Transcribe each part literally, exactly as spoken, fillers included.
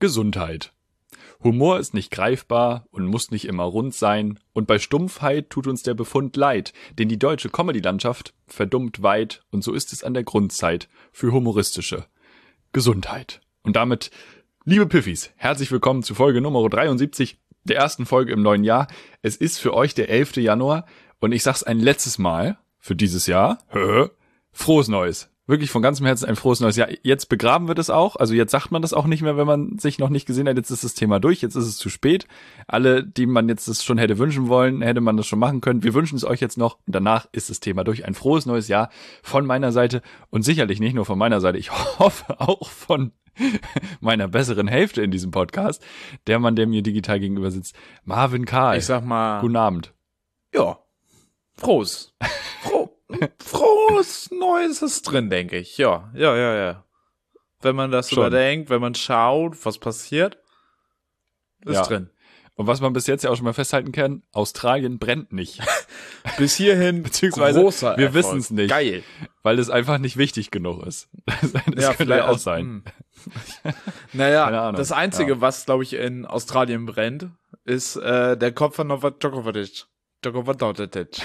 Gesundheit. Humor ist nicht greifbar und muss nicht immer rund sein, und bei Stumpfheit tut uns der Befund leid, denn die deutsche Comedy-Landschaft verdummt weit, und so ist es an der Grundzeit für humoristische Gesundheit. Und damit, liebe Piffis, herzlich willkommen zu Folge Nummer dreiundsiebzig, der ersten Folge im neuen Jahr. Es ist für euch der elfte Januar, und ich sag's ein letztes Mal für dieses Jahr, frohes Neues. Wirklich von ganzem Herzen ein frohes neues Jahr. Jetzt begraben wir das auch. Also jetzt sagt man das auch nicht mehr, wenn man sich noch nicht gesehen hat. Jetzt ist das Thema durch. Jetzt ist es zu spät. Alle, die man jetzt das schon hätte wünschen wollen, hätte man das schon machen können. Wir wünschen es euch jetzt noch. Und danach ist das Thema durch. Ein frohes neues Jahr von meiner Seite. Und sicherlich nicht nur von meiner Seite. Ich hoffe auch von meiner besseren Hälfte in diesem Podcast. Der Mann, der mir digital gegenüber sitzt. Marvin Karl. Ich sag mal. Guten Abend. Ja. Frohes. Froh. Frohes Neues ist drin, denke ich. Ja, ja, ja, ja. Wenn man das Schon. überdenkt, wenn man schaut, was passiert, ist Ja. drin. Und was man bis jetzt ja auch schon mal festhalten kann, Australien brennt nicht. Bis hierhin Beziehungsweise großer wir Erfolg. wissen es nicht. Geil. Weil es einfach nicht wichtig genug ist. Das, das könnte vielleicht ja auch als- sein. hm. Naja, Keine Ahnung. das Einzige, Ja. was, glaube ich, in Australien brennt, ist äh, der Kopf von Novak Djokovic. Djokovic.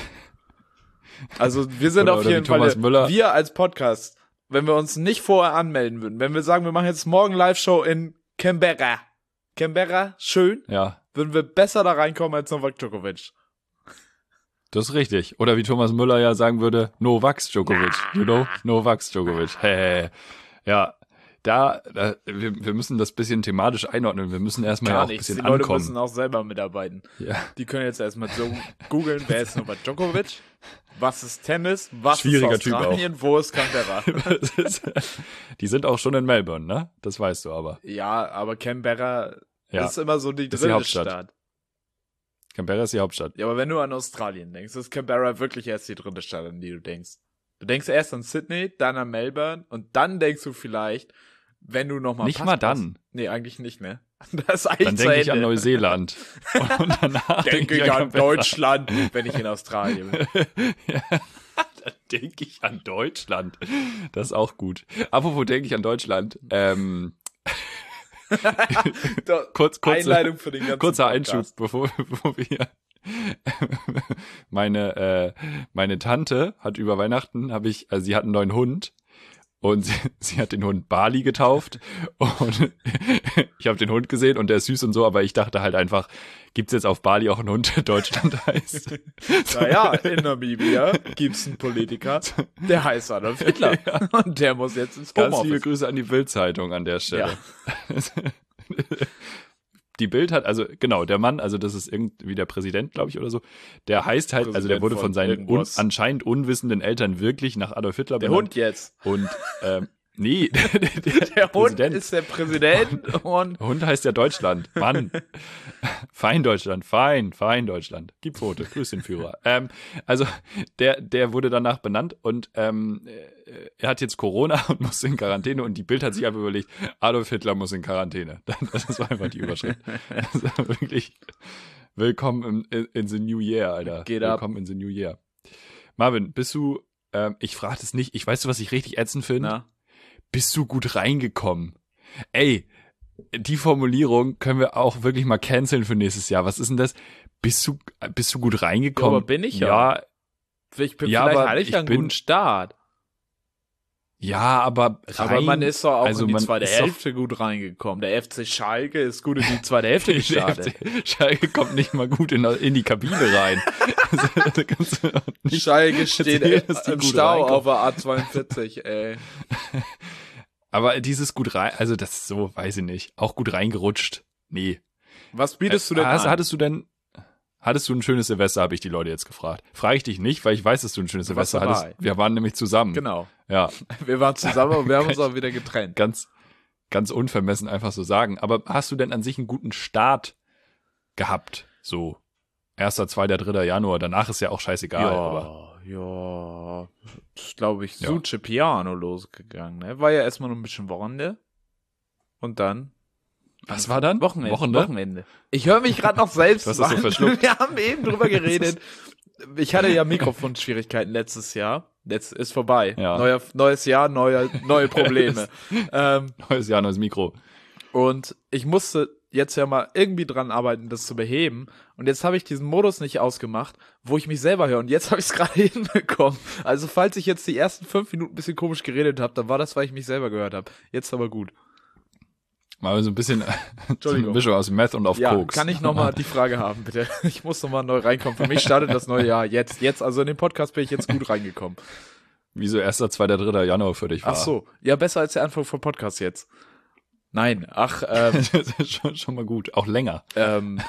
Also wir sind Oder- auf oder wie jeden Fall, Thomas Müller. wir als Podcast, wenn wir uns nicht vorher anmelden würden, wenn wir sagen, wir machen jetzt morgen Live-Show in Canberra. Canberra, schön, Ja, würden wir besser da reinkommen als Novak Djokovic. das ist richtig. Oder wie Thomas Müller ja sagen würde, Novak Djokovic. You know? Novak Djokovic. Hey. Ja, da, da wir, wir müssen das bisschen thematisch einordnen. Wir müssen erstmal ja Gar auch ein nichts, bisschen die Leute ankommen. müssen auch selber mitarbeiten. Ja. Die können jetzt erstmal so googeln, wer ist Novak Djokovic, was ist Tennis, was Schwieriger ist Typ auch. Australien, wo ist Canberra. Das ist, die sind auch schon in Melbourne, ne? Das weißt du aber. Ja, aber Canberra Ja. ist immer so die Das ist die dritte Hauptstadt. Stadt. Canberra ist die Hauptstadt. Ja, aber wenn du an Australien denkst, ist Canberra wirklich erst die dritte Stadt, an die du denkst. Du denkst erst an Sydney, dann an Melbourne und dann denkst du vielleicht, wenn du nochmal Nicht mal dann. Nee, eigentlich nicht, ne? Das ist eigentlich Dann zu denke ich an Ende. Neuseeland. Und danach Denke ich an an Canberra. Deutschland, wenn ich in Australien bin. Ja, da denke ich an Deutschland. Das ist auch gut. Apropos denke ich an Deutschland. Ähm, Da- kurz, kurze, Einleitung für den ganzen kurzer Podcast. Einschub, bevor, bevor wir hier. meine, äh, meine Tante hat über Weihnachten, habe ich, also sie hat einen neuen Hund. Und sie, sie hat den Hund Bali getauft und ich habe den Hund gesehen und der ist süß und so, aber ich dachte halt einfach, gibt's jetzt auf Bali auch einen Hund, der Deutschland heißt? Naja, in Namibia gibt's einen Politiker, der heißt Adolf Hitler. Und der muss jetzt ins Ganz liebe Homeoffice. Grüße an die Bild-Zeitung an der Stelle. Die Bild hat, also genau, der Mann, also das ist irgendwie der Präsident, glaube ich, oder so, der heißt halt, also der Präsident wurde von von seinen un, irgendwas. anscheinend unwissenden Eltern wirklich nach Adolf Hitler Der benannt. Hund jetzt. Und, ähm, nee, der, der, Der Hund Präsident. ist der Präsident und Hund heißt ja Deutschland. Mann. Fein Deutschland. Fein, fein Deutschland. Gib Pfote. Grüß den Führer. Ähm, also, der, der wurde danach benannt und ähm, äh, er hat jetzt Corona und muss in Quarantäne und die Bild hat sich einfach überlegt, Adolf Hitler muss in Quarantäne. Das war einfach die Überschrift. Also wirklich, willkommen in, in, in the New Year, Alter. Geht ab. Willkommen in the New Year. Marvin, bist du, ähm, ich frage das nicht, ich weiß du, was ich richtig ätzend finde? na, Bist du gut reingekommen? Ey, die Formulierung können wir auch wirklich mal canceln für nächstes Jahr. Was ist denn das? Bist du, bist du gut reingekommen? Ja, aber bin ich ja. Ja, ich bin, Ja, vielleicht aber hatte ich ich einen bin- guten Start. ja, aber rein, Aber man ist doch auch also in die man zweite ist doch- Hälfte gut reingekommen. Der F C Schalke ist gut in die zweite Hälfte der gestartet. F C Schalke kommt nicht mal gut in, in die Kabine rein. Also, da kannst du auch nicht Schalke steht erzählen, dass die im gut Stau reinkommen. auf der A zweiundvierzig, ey. Aber dieses gut rein, also das ist so, weiß ich nicht, auch gut reingerutscht. Nee. Was bietest du denn Hast, an? Hattest du denn, hattest du ein schönes Silvester, habe ich die Leute jetzt gefragt. Frage ich dich nicht, weil ich weiß, dass du ein schönes Du warst Silvester hattest. dabei. Wir waren nämlich zusammen. Genau. Ja, Wir waren zusammen und wir haben uns auch wieder getrennt. ganz, ganz unvermessen einfach so sagen. Aber hast du denn an sich einen guten Start gehabt? So, erster, zweiter, dritter Januar. Danach ist ja auch scheißegal. Aber Ja, ja, ist, glaube ich, Ja. Suce Piano losgegangen, ne? War ja erstmal nur ein bisschen Wochenende. Und dann was war dann? Wochenende. Wochenende? Wochenende. Ich höre mich gerade noch selbst Du hast das so sagen. verschluckt. Wir haben eben drüber geredet. Ich hatte ja Mikrofonschwierigkeiten letztes Jahr. Jetzt ist vorbei. Ja. Neuer, neues Jahr, neue, neue Probleme. ähm, Neues Jahr, neues Mikro. Und ich musste jetzt ja mal irgendwie dran arbeiten, das zu beheben. Und jetzt habe ich diesen Modus nicht ausgemacht, wo ich mich selber höre. Und jetzt habe ich es gerade hinbekommen. Also falls ich jetzt die ersten fünf Minuten ein bisschen komisch geredet habe, dann war das, weil ich mich selber gehört habe. Jetzt aber gut. Mal so ein bisschen so eine Mischung aus Meth und auf ja, Koks. Kann ich nochmal die Frage haben, bitte? Ich muss nochmal neu reinkommen. Für mich startet das neue Jahr jetzt. Jetzt, also in den Podcast bin ich jetzt gut reingekommen. Wieso erster, zweiter, dritter Januar für dich war. Ach so. Ja, besser als der Anfang vom Podcast jetzt. Nein, ach, ähm. das ist schon, schon mal gut. Auch länger. Ähm,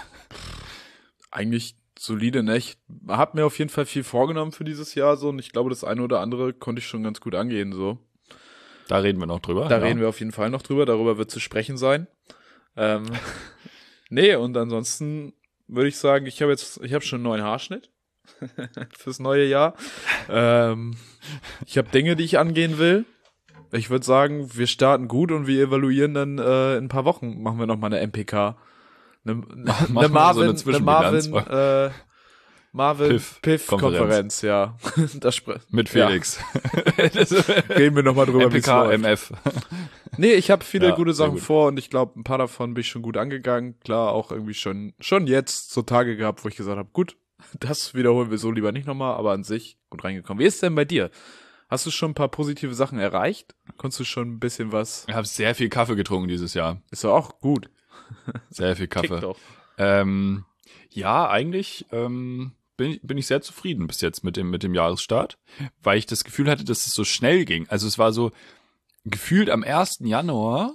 eigentlich solide, ne? Ich hab mir auf jeden Fall viel vorgenommen für dieses Jahr so und ich glaube, das eine oder andere konnte ich schon ganz gut angehen, so. Da reden wir noch drüber. Da ja. reden wir auf jeden Fall noch drüber, darüber wird zu sprechen sein. Ähm, nee, und ansonsten würde ich sagen, ich habe jetzt, ich habe schon einen neuen Haarschnitt fürs neue Jahr. Ähm, ich habe Dinge, die ich angehen will. Ich würde sagen, wir starten gut und wir evaluieren dann äh, in ein paar Wochen. Machen wir noch mal eine M P K. Eine, eine, eine Marvin, so eine, eine Marvin, äh, Marvin Piff-Konferenz, ja. Das Mit Felix. Ja. Reden wir nochmal drüber, M P K, M F. Nee, ich habe viele ja, gute Sachen vor und ich glaube, ein paar davon bin ich schon gut angegangen. Klar, auch irgendwie schon schon jetzt so Tage gehabt, wo ich gesagt habe, gut, das wiederholen wir so lieber nicht nochmal, aber an sich gut reingekommen. Wie ist es denn bei dir? Hast du schon ein paar positive Sachen erreicht? Konntest du schon ein bisschen was? Ich habe sehr viel Kaffee getrunken dieses Jahr. Ist doch auch gut. Sehr viel Kaffee. Tick doch. Ähm, ja, eigentlich ähm, bin, ich, bin ich sehr zufrieden bis jetzt mit dem mit dem Jahresstart, weil ich das Gefühl hatte, dass es so schnell ging. Also es war so gefühlt am ersten Januar,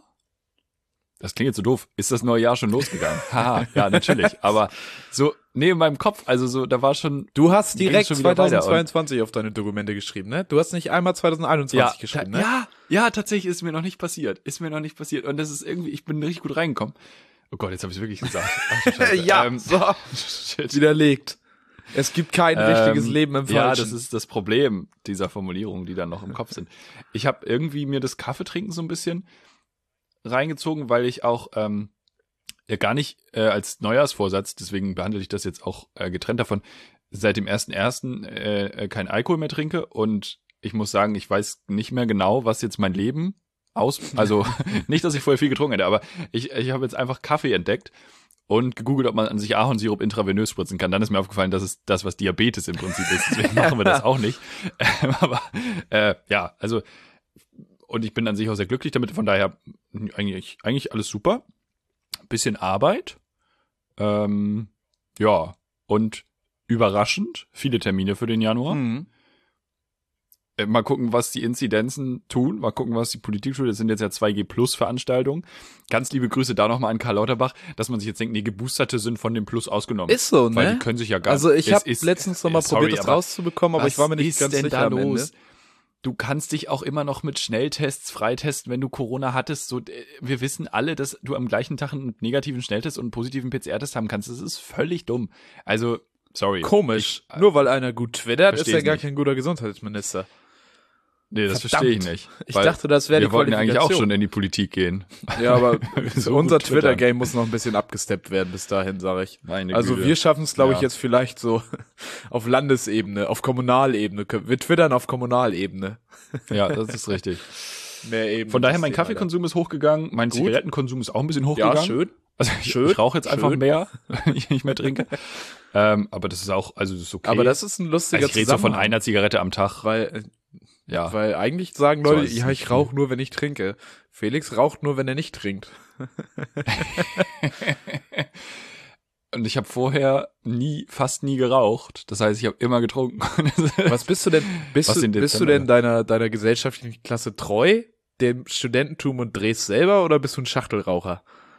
das klingt jetzt so doof, ist das neue Jahr schon losgegangen. Haha, ja, natürlich. Aber so, nee, in meinem Kopf, also so, da war schon... Du hast direkt schon zweitausendzweiundzwanzig auf deine Dokumente geschrieben, ne? Du hast nicht einmal zweitausendeinundzwanzig ja, geschrieben, da, ne? Ja, ja, tatsächlich ist mir noch nicht passiert. Ist mir noch nicht passiert. Und das ist irgendwie, ich bin richtig gut reingekommen. Oh Gott, jetzt habe ich es wirklich gesagt. Ach, ja, ähm, so. Shit. Widerlegt. Es gibt kein ähm, richtiges Leben im Falschen. Ja, das ist das Problem dieser Formulierungen, die dann noch im Kopf sind. Ich habe irgendwie mir das Kaffeetrinken so ein bisschen reingezogen, weil ich auch ähm, ja gar nicht äh, als Neujahrsvorsatz, deswegen behandle ich das jetzt auch äh, getrennt davon, seit dem ersten ersten äh, kein Alkohol mehr trinke und ich muss sagen, ich weiß nicht mehr genau, was jetzt mein Leben aus, also nicht, dass ich vorher viel getrunken hätte, aber ich, ich habe jetzt einfach Kaffee entdeckt und gegoogelt, ob man an sich Ahornsirup intravenös spritzen kann. Dann ist mir aufgefallen, dass es das, was Diabetes im Prinzip ist. Deswegen machen wir das auch nicht. Ähm, aber äh, ja, also und ich bin an sich auch sehr glücklich damit. Von daher eigentlich eigentlich alles super. Bisschen Arbeit. Ähm, ja, und überraschend viele Termine für den Januar. Mhm. Äh, mal gucken, was die Inzidenzen tun. Mal gucken, was die Politik tut. Das sind jetzt ja zwei G Plus Veranstaltungen. Ganz liebe Grüße da nochmal an Karl Lauterbach, dass man sich jetzt denkt, nee, Geboosterte sind von dem Plus ausgenommen. Ist so, ne? Weil die können sich ja gar nicht. Also ich habe letztens nochmal sorry, probiert, das aber rauszubekommen, aber ich war mir nicht ganz sicher da am Ende. los? Du kannst dich auch immer noch mit Schnelltests freitesten, wenn du Corona hattest. So, wir wissen alle, dass du am gleichen Tag einen negativen Schnelltest und einen positiven P C R-Test haben kannst. Das ist völlig dumm. Also, sorry. Komisch. Ich, Nur weil einer gut twittert, ist er gar nicht. kein guter Gesundheitsminister. Nee, das Verdammt. verstehe ich nicht. Ich dachte, das wäre die Wir wollten ja eigentlich auch Qualifikation. schon in die Politik gehen. Ja, aber So unser gut twittern. Twitter-Game muss noch ein bisschen abgesteppt werden bis dahin, sage ich. Meine Also Güte. wir schaffen es, glaube ich, Ja. jetzt vielleicht so auf Landesebene, auf Kommunalebene. Wir twittern auf Kommunalebene. Ja, das ist richtig. Mehr Ebene. Von daher, mein Kaffeekonsum ist hochgegangen, mein Gut. Zigarettenkonsum ist auch ein bisschen Ja, hochgegangen. schön. Also ich, Schön. ich rauche jetzt einfach Schön. mehr, wenn ich nicht mehr trinke. ähm, aber das ist auch, also das ist okay. Aber das ist ein lustiger also ich rede so von Zusammenhang. einer Zigarette am Tag. Weil, Ja. weil eigentlich sagen So Leute, ist es ja, nicht ich rauche nur, wenn ich trinke. Felix raucht nur, wenn er nicht trinkt. Und ich habe vorher nie, fast nie geraucht. Das heißt, ich habe immer getrunken. Was bist du denn, bist Was du, den bist du Dezember- denn deiner, deiner gesellschaftlichen Klasse treu, dem Studententum und drehst selber oder bist du ein Schachtelraucher?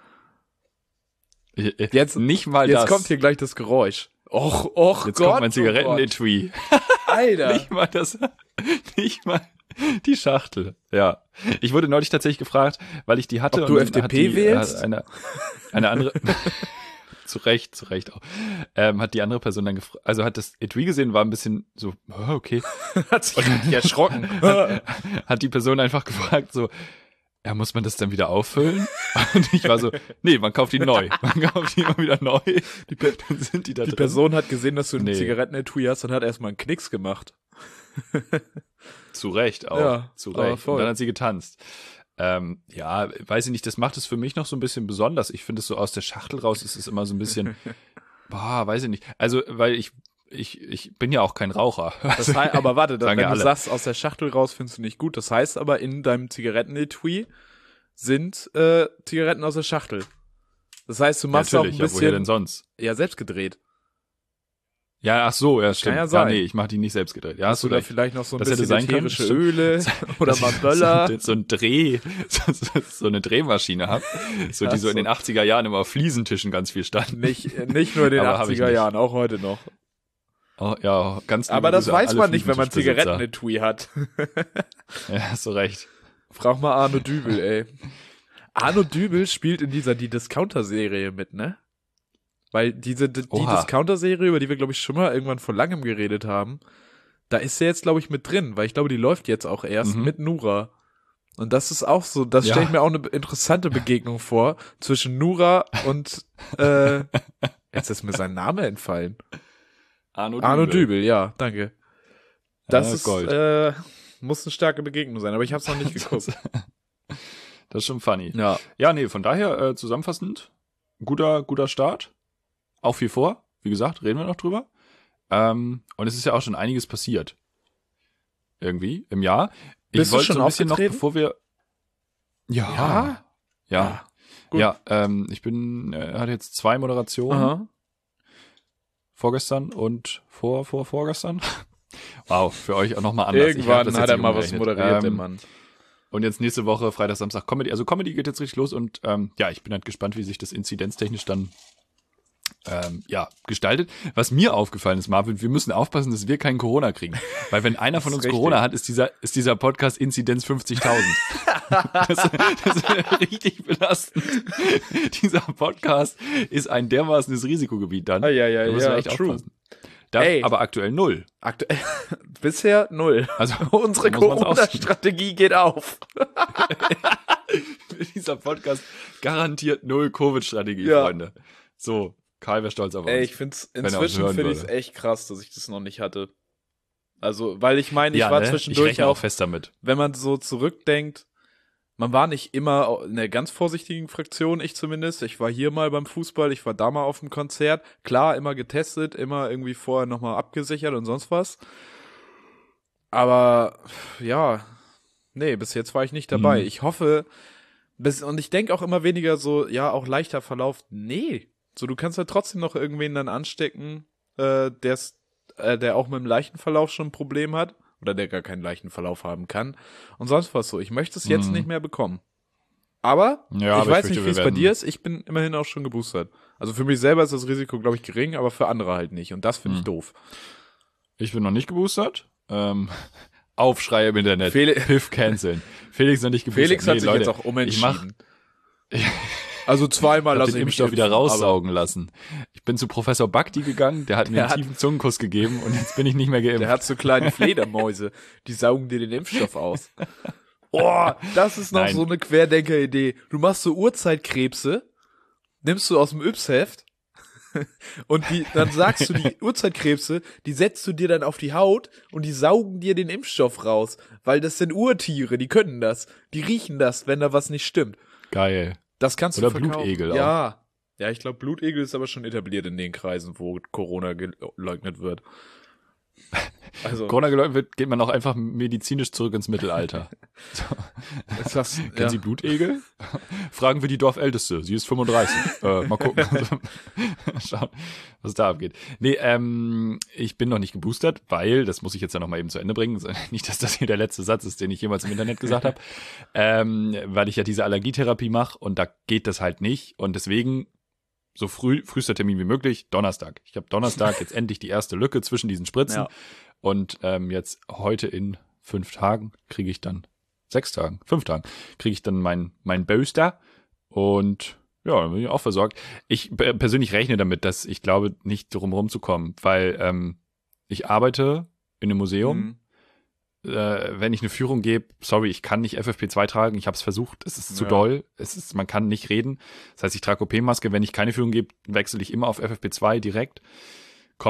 Jetzt- nicht mal Jetzt das. kommt hier gleich das Geräusch. Och, och Jetzt Gott, kommt mein oh Zigarettenetui. Gott. Alter. Nicht mal das, nicht mal die Schachtel. Ja. Ich wurde neulich tatsächlich gefragt, weil ich die hatte. Ob du und F D hat P die, wählst? Äh, eine, eine andere, zu Recht, zu Recht auch, ähm, hat die andere Person dann gefragt, also hat das Etui gesehen, war ein bisschen so, oh, okay. Hat sich richtig erschrocken. hat, hat die Person einfach gefragt, so, ja, muss man das dann wieder auffüllen? Und ich war so, nee, man kauft die neu. Man kauft die immer wieder neu. Die, Pe Dann sind die da die drin. Person hat gesehen, dass du ein Nee. Zigarettenetui hast und hat erstmal einen Knicks gemacht. Zu Recht auch. Ja, zu aber Recht. voll. Und dann hat sie getanzt. Ähm, ja, weiß ich nicht, das macht es für mich noch so ein bisschen besonders. Ich finde es so aus der Schachtel raus, ist es immer so ein bisschen, boah, weiß ich nicht. Also, weil ich, ich, ich bin ja auch kein Raucher. Das heißt, aber warte, Sagen wenn ja du alle. sagst, aus der Schachtel raus findest du nicht gut, das heißt aber, in deinem Zigarettenetui sind äh, Zigaretten aus der Schachtel. Das heißt, du Ja, machst auch ein natürlich, ja, woher denn bisschen, sonst? ja, selbst gedreht. Ja, ach so, ja, Das kann stimmt. ja sein. nee, ich mache die nicht selbst gedreht. Ja, Hast hast du du da recht. vielleicht noch so ein Das hätte bisschen sein können, ätherische stimmt. Öle oder Dass mal ich Böller? So, so ein Dreh, so, so, so eine Drehmaschine hab, so Ja, die so in so. den achtziger Jahren immer auf Fliesentischen ganz viel standen. Nicht, nicht nur in den Aber hab ich achtziger nicht. Jahren, auch heute noch. Oh, ja, ganz liebe Aber das Grüße an weiß alle man nicht, wenn man Fliesentischbesitzer. Zigarettenetui hat. Ja, hast du recht. Frag mal Arno Dübel, ey. Arno Dübel spielt in dieser Die Discounter-Serie mit, ne? Weil diese die, die Oha. Discounter-Serie, über die wir, glaube ich, schon mal irgendwann vor langem geredet haben, da ist er jetzt, glaube ich, mit drin, weil ich glaube, die läuft jetzt auch erst Mhm. mit Nura. Und das ist auch so, das Ja. stelle ich mir auch eine interessante Begegnung vor, zwischen Nura und, äh, jetzt ist mir sein Name entfallen. Arno, Arno Dübel, ja, danke. Das Ja, ist, Gold. äh, muss eine starke Begegnung sein, aber ich habe es noch nicht geguckt. Das ist schon funny. Ja. Ja, nee, von daher äh, zusammenfassend, guter, guter Start. Auch viel vor. Wie gesagt, reden wir noch drüber. Ähm, und es ist ja auch schon einiges passiert. Irgendwie im Jahr. Ich Bist du wollte schon so ein bisschen noch, aufgetreten? bevor wir. Ja. Ja? Ja. Gut. Ja, ähm, ich bin, äh, hatte jetzt zwei Moderationen. Aha. Vorgestern und vor, vor, vorgestern. Wow, für euch auch nochmal anders. Ich hab Irgendwann das hat jetzt er nicht mal was umgerechnet. moderiert, der Ähm, Mann. Und jetzt nächste Woche, Freitag, Samstag, Comedy. Also Comedy geht jetzt richtig los und ähm, ja, ich bin halt gespannt, wie sich das inzidenztechnisch dann ähm, ja, gestaltet. Was mir aufgefallen ist, Marvin, wir müssen aufpassen, dass wir keinen Corona kriegen. Weil wenn einer von Das uns ist Corona richtig. hat, ist dieser, ist dieser Podcast Inzidenz fünfzigtausend. das, das ist richtig belastend. Dieser Podcast ist ein dermaßenes Risikogebiet dann. Ah, ja, ja, Da müssen wir ja, echt true. aufpassen. Da, Ey. aber aktuell null. Aktuell, bisher null. Also Unsere muss man's aussehen. Corona-Strategie geht auf. Dieser Podcast garantiert null Covid-Strategie, Ja. Freunde. So, Karl wäre stolz auf uns. Ey, ich find's, er uns inzwischen hören finde ich's würde. echt krass, dass ich das noch nicht hatte. Also, weil ich meine, ich ja, war ne? Ich zwischendurch rechne auch, auch fest damit. wenn man so zurückdenkt, man war nicht immer in der ganz vorsichtigen Fraktion, ich zumindest. Ich war hier mal beim Fußball, ich war da mal auf dem Konzert. Klar, immer getestet, immer irgendwie vorher nochmal abgesichert und sonst was. Aber, ja, nee, bis jetzt war ich nicht dabei. Mhm. Ich hoffe, bis, und ich denke auch immer weniger so, ja, auch leichter Verlauf. Nee, so, du kannst ja trotzdem noch irgendwen dann anstecken, äh, der's, äh, der auch mit dem leichten Verlauf schon ein Problem hat. Oder der gar keinen leichten Verlauf haben kann. Und sonst was so. Ich möchte es jetzt Mhm. nicht mehr bekommen. Aber Ja, ich aber weiß ich nicht, fürchte, wie es wir bei werden- dir ist. Ich bin immerhin auch schon geboostert. Also für mich selber ist das Risiko, glaube ich, gering, aber für andere halt nicht. Und das finde ich Mhm. doof. Ich bin noch nicht geboostert. Ähm, Aufschrei im Internet. Fel- Piff canceln. Felix noch nicht geboostert. Felix hat Nee, sich Leute, jetzt auch ich mach, umentschieden. Also zweimal ich hab lasse den ich mich Impfstoff wieder impfen, aber- raussaugen lassen. Ich bin zu Professor Bakti gegangen, der hat mir Der einen hat- tiefen Zungenkuss gegeben und jetzt bin ich nicht mehr geimpft. Der hat so kleine Fledermäuse, die saugen dir den Impfstoff aus. Oh, das ist noch Nein. so eine Querdenker-Idee. Du machst so Uhrzeitkrebse, nimmst du aus dem Yps-Heft und die, dann sagst du, die Uhrzeitkrebse, die setzt du dir dann auf die Haut und die saugen dir den Impfstoff raus, weil das sind Urtiere, die können das. Die riechen das, wenn da was nicht stimmt. Geil. Das kannst Oder du verkaufen. Blutegel auch. Ja. Ja, ich glaube, Blutegel ist aber schon etabliert in den Kreisen, wo Corona geleugnet wird. Also, Corona geleugnet wird, geht man auch einfach medizinisch zurück ins Mittelalter. ist das, Kennen ja. Sie Blutegel? Fragen wir die Dorfälteste. Sie ist fünfunddreißig. äh, mal gucken. Schauen, was da abgeht. Nee, ähm, ich bin noch nicht geboostert, weil, das muss ich jetzt ja noch mal eben zu Ende bringen, nicht, dass das hier der letzte Satz ist, den ich jemals im Internet gesagt habe, ähm, weil ich ja diese Allergietherapie mache und da geht das halt nicht und deswegen so früh, frühester Termin wie möglich, Donnerstag. Ich habe Donnerstag jetzt endlich die erste Lücke zwischen diesen Spritzen Ja. und ähm, jetzt heute in fünf Tagen kriege ich dann, sechs Tagen, fünf Tagen, kriege ich dann mein, mein Booster und ja, dann bin ich auch versorgt. Ich p- persönlich rechne damit, dass ich glaube, nicht drum rumzukommen, weil ähm, ich arbeite in einem Museum. Mhm. Äh, wenn ich eine Führung gebe, sorry, ich kann nicht F F P zwei tragen, ich habe es versucht, es ist zu Ja. doll, es ist, man kann nicht reden. Das heißt, ich trage O P-Maske, wenn ich keine Führung gebe, wechsle ich immer auf F F P zwei direkt.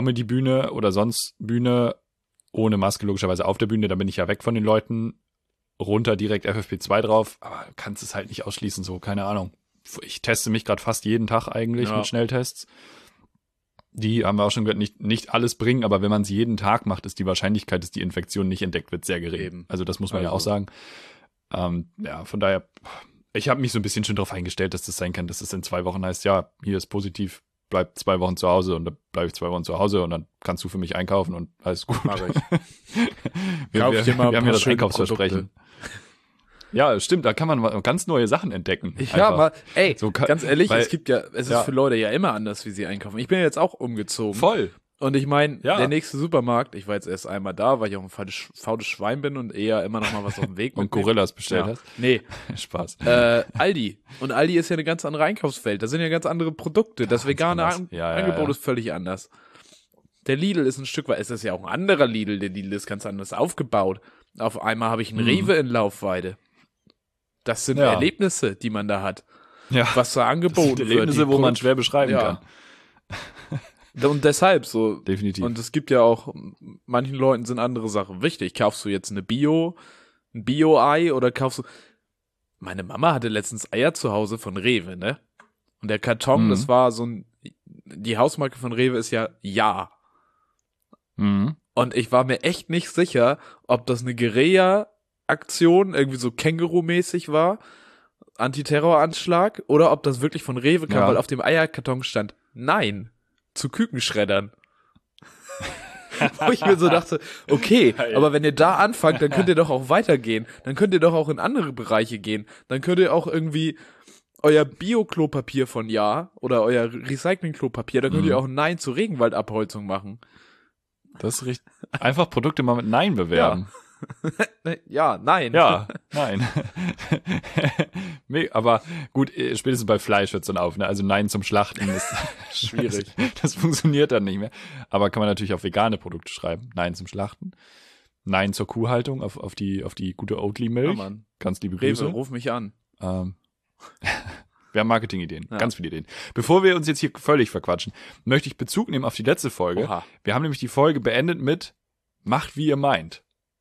Comedy-Bühne oder sonst Bühne ohne Maske logischerweise auf der Bühne, da bin ich ja weg von den Leuten. runter direkt F F P zwei drauf, aber kannst es halt nicht ausschließen, so, keine Ahnung. Ich teste mich gerade fast jeden Tag eigentlich Ja. mit Schnelltests. Die haben wir auch schon gehört, nicht, nicht alles bringen, aber wenn man es jeden Tag macht, ist die Wahrscheinlichkeit, dass die Infektion nicht entdeckt wird, sehr gering. Eben. Also das muss man ja Also. auch sagen. Ähm, ja, von daher, ich habe mich so ein bisschen schon darauf eingestellt, dass das sein kann, dass es in zwei Wochen heißt, ja, hier ist positiv, bleib zwei Wochen zu Hause und dann bleibe ich zwei Wochen zu Hause und dann kannst du für mich einkaufen und alles gut. Mach ich. wir Kauf wir, dir mal ein wir haben paar ja das schöne Einkaufsversprechen. Ja, stimmt, da kann man mal ganz neue Sachen entdecken. Ja, Einfach. mal, ey, So kann- ganz ehrlich, weil- es gibt ja, es ist ja. für Leute ja immer anders, wie sie einkaufen. Ich bin jetzt auch umgezogen. Voll. Und ich meine, Ja. der nächste Supermarkt, ich war jetzt erst einmal da, weil ich auch ein faules, faules Schwein bin und eher immer noch mal was auf dem Weg Und mitnehme. Gorillas bestellt Ja. hast. Nee, Spaß. äh, Aldi. Und Aldi ist ja eine ganz andere Einkaufswelt. Da sind ja ganz andere Produkte. Das Ganz vegane anders. An Ja, ja, Angebot ja. ist völlig anders. Der Lidl ist ein Stück weit, es ist ja auch ein anderer Lidl. Der Lidl ist ganz anders aufgebaut. Auf einmal habe ich einen Mhm. Rewe in Laufweide. Das sind Ja. Erlebnisse, die man da hat. Ja. Was da Das angeboten sind wird. Erlebnisse, die wo man Produkt- schwer beschreiben Ja. kann. Und deshalb so. Definitiv. Und es gibt ja auch, manchen Leuten sind andere Sachen wichtig. Kaufst du jetzt eine Bio, ein Bio-Ei oder kaufst du. Meine Mama hatte letztens Eier zu Hause von Rewe, ne? Und der Karton, Mhm. das war so ein. Die Hausmarke von Rewe ist ja Ja. Mhm. Und ich war mir echt nicht sicher, ob das eine Guerilla-Aktion, irgendwie so Känguru-mäßig war, Antiterroranschlag, oder ob das wirklich von Rewe kam, Ja. weil auf dem Eierkarton stand, nein, zu Kükenschreddern. Wo ich mir so dachte, okay, Geil. aber wenn ihr da anfangt, dann könnt ihr doch auch weitergehen. Dann könnt ihr doch auch in andere Bereiche gehen. Dann könnt ihr auch irgendwie euer Bio-Klopapier von Ja oder euer Recycling-Klopapier, da könnt Mhm. ihr auch Nein zur Regenwaldabholzung machen. Das ist richtig. Einfach Produkte mal mit Nein bewerben. Ja, nein. Ja, nein. Me- Aber gut, äh, spätestens bei Fleisch hört es dann auf. Ne? Also Nein zum Schlachten ist Schwierig. Das, das funktioniert dann nicht mehr. Aber kann man natürlich auf vegane Produkte schreiben. Nein zum Schlachten. Nein zur Kuhhaltung, auf, auf, die, auf die gute Ja, Oatly-Milch. Mann. Ganz liebe Rewe, Grüße. ruf mich an. Ähm, wir haben Marketingideen, Ja. ganz viele Ideen. Bevor wir uns jetzt hier völlig verquatschen, möchte ich Bezug nehmen auf die letzte Folge. Oha. Wir haben nämlich die Folge beendet mit Macht, wie ihr meint.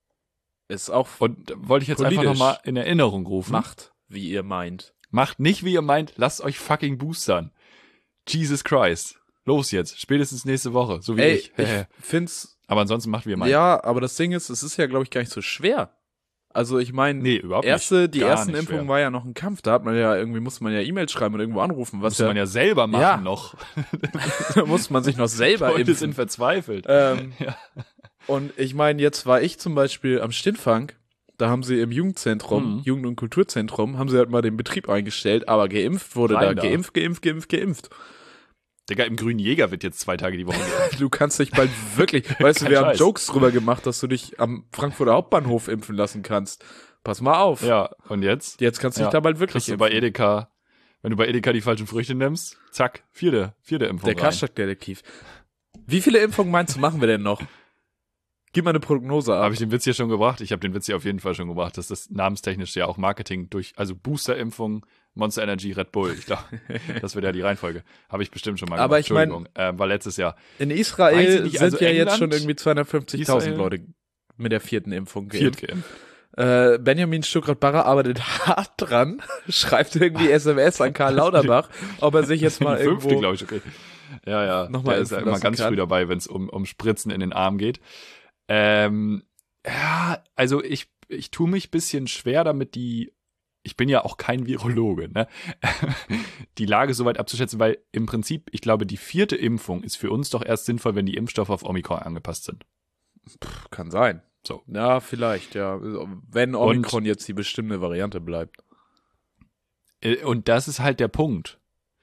Ist auch Und da wollte ich jetzt einfach Politisch. nochmal in Erinnerung rufen. Macht, wie ihr meint. Macht nicht, wie ihr meint, lasst euch fucking boostern. Jesus Christ. Los jetzt, spätestens nächste Woche, so wie Ey, ich. ich find's, Aber ansonsten macht, wie ihr meint. ja, aber das Ding ist, es ist ja, glaube ich, gar nicht so schwer. Also ich meine, Nee, überhaupt erste, nicht. die Gar ersten nicht Impfungen schwer. war ja noch ein Kampf. Da hat man ja irgendwie, musste man ja E-Mails schreiben und irgendwo anrufen. Was Muss man ja selber machen Ja. noch. da musste man sich noch selber Leute impfen. sind verzweifelt. Ähm, Ja. Und ich meine, jetzt war ich zum Beispiel am Stintfang, da haben sie im Jugendzentrum, Mhm. Jugend- und Kulturzentrum, haben sie halt mal den Betrieb eingestellt, aber geimpft wurde Rein da. da. Geimpft, geimpft, geimpft, geimpft. Digga, im Grünen Jäger wird jetzt zwei Tage die Woche geimpft. Du kannst dich bald wirklich, weißt du, Kein wir haben Scheiß. Jokes drüber gemacht, dass du dich am Frankfurter Hauptbahnhof impfen lassen kannst. Pass mal auf. Ja, und jetzt? Jetzt kannst du Ja. dich da bald wirklich Kriegst du bei impfen. Edeka, wenn du bei Edeka die falschen Früchte nimmst, zack, vierte, vierte Impfung Der rein. Kastak-Detektiv. Wie viele Impfungen meinst du, machen wir denn noch? Gib mal eine Prognose ab. Habe ich den Witz hier schon gebracht? Ich habe den Witz hier auf jeden Fall schon gebracht, dass das namenstechnisch ja auch Marketing durch, also Booster-Impfung, Monster Energy, Red Bull. Ich glaube, das wird ja die Reihenfolge. Habe ich bestimmt schon mal Aber gemacht. ich mein- Entschuldigung, äh, war letztes Jahr. In Weiß Israel ich nicht, sind also ja jetzt England, schon irgendwie zweihundertfünfzigtausend Israel. Leute mit der vierten Impfung Viert geimpft. geimpft. Äh, Benjamin Stuckrad-Barre arbeitet hart dran, schreibt irgendwie S M S an Karl Lauterbach, ob er sich jetzt mal Die fünfte, irgendwo... glaube ich, okay. Ja, ja. Nochmal Der ist ja impfen immer lassen ganz kann. früh dabei, wenn es um, um Spritzen in den Arm geht. Ähm, ja, also ich, ich tue mich bisschen schwer damit, die, ich bin ja auch kein Virologe, ne? die Lage soweit abzuschätzen, weil im Prinzip, ich glaube, die vierte Impfung ist für uns doch erst sinnvoll, wenn die Impfstoffe auf Omikron angepasst sind. Kann sein. So. Ja, vielleicht, ja. Wenn Omikron jetzt die bestimmte Variante bleibt. Äh, Und das ist halt der Punkt.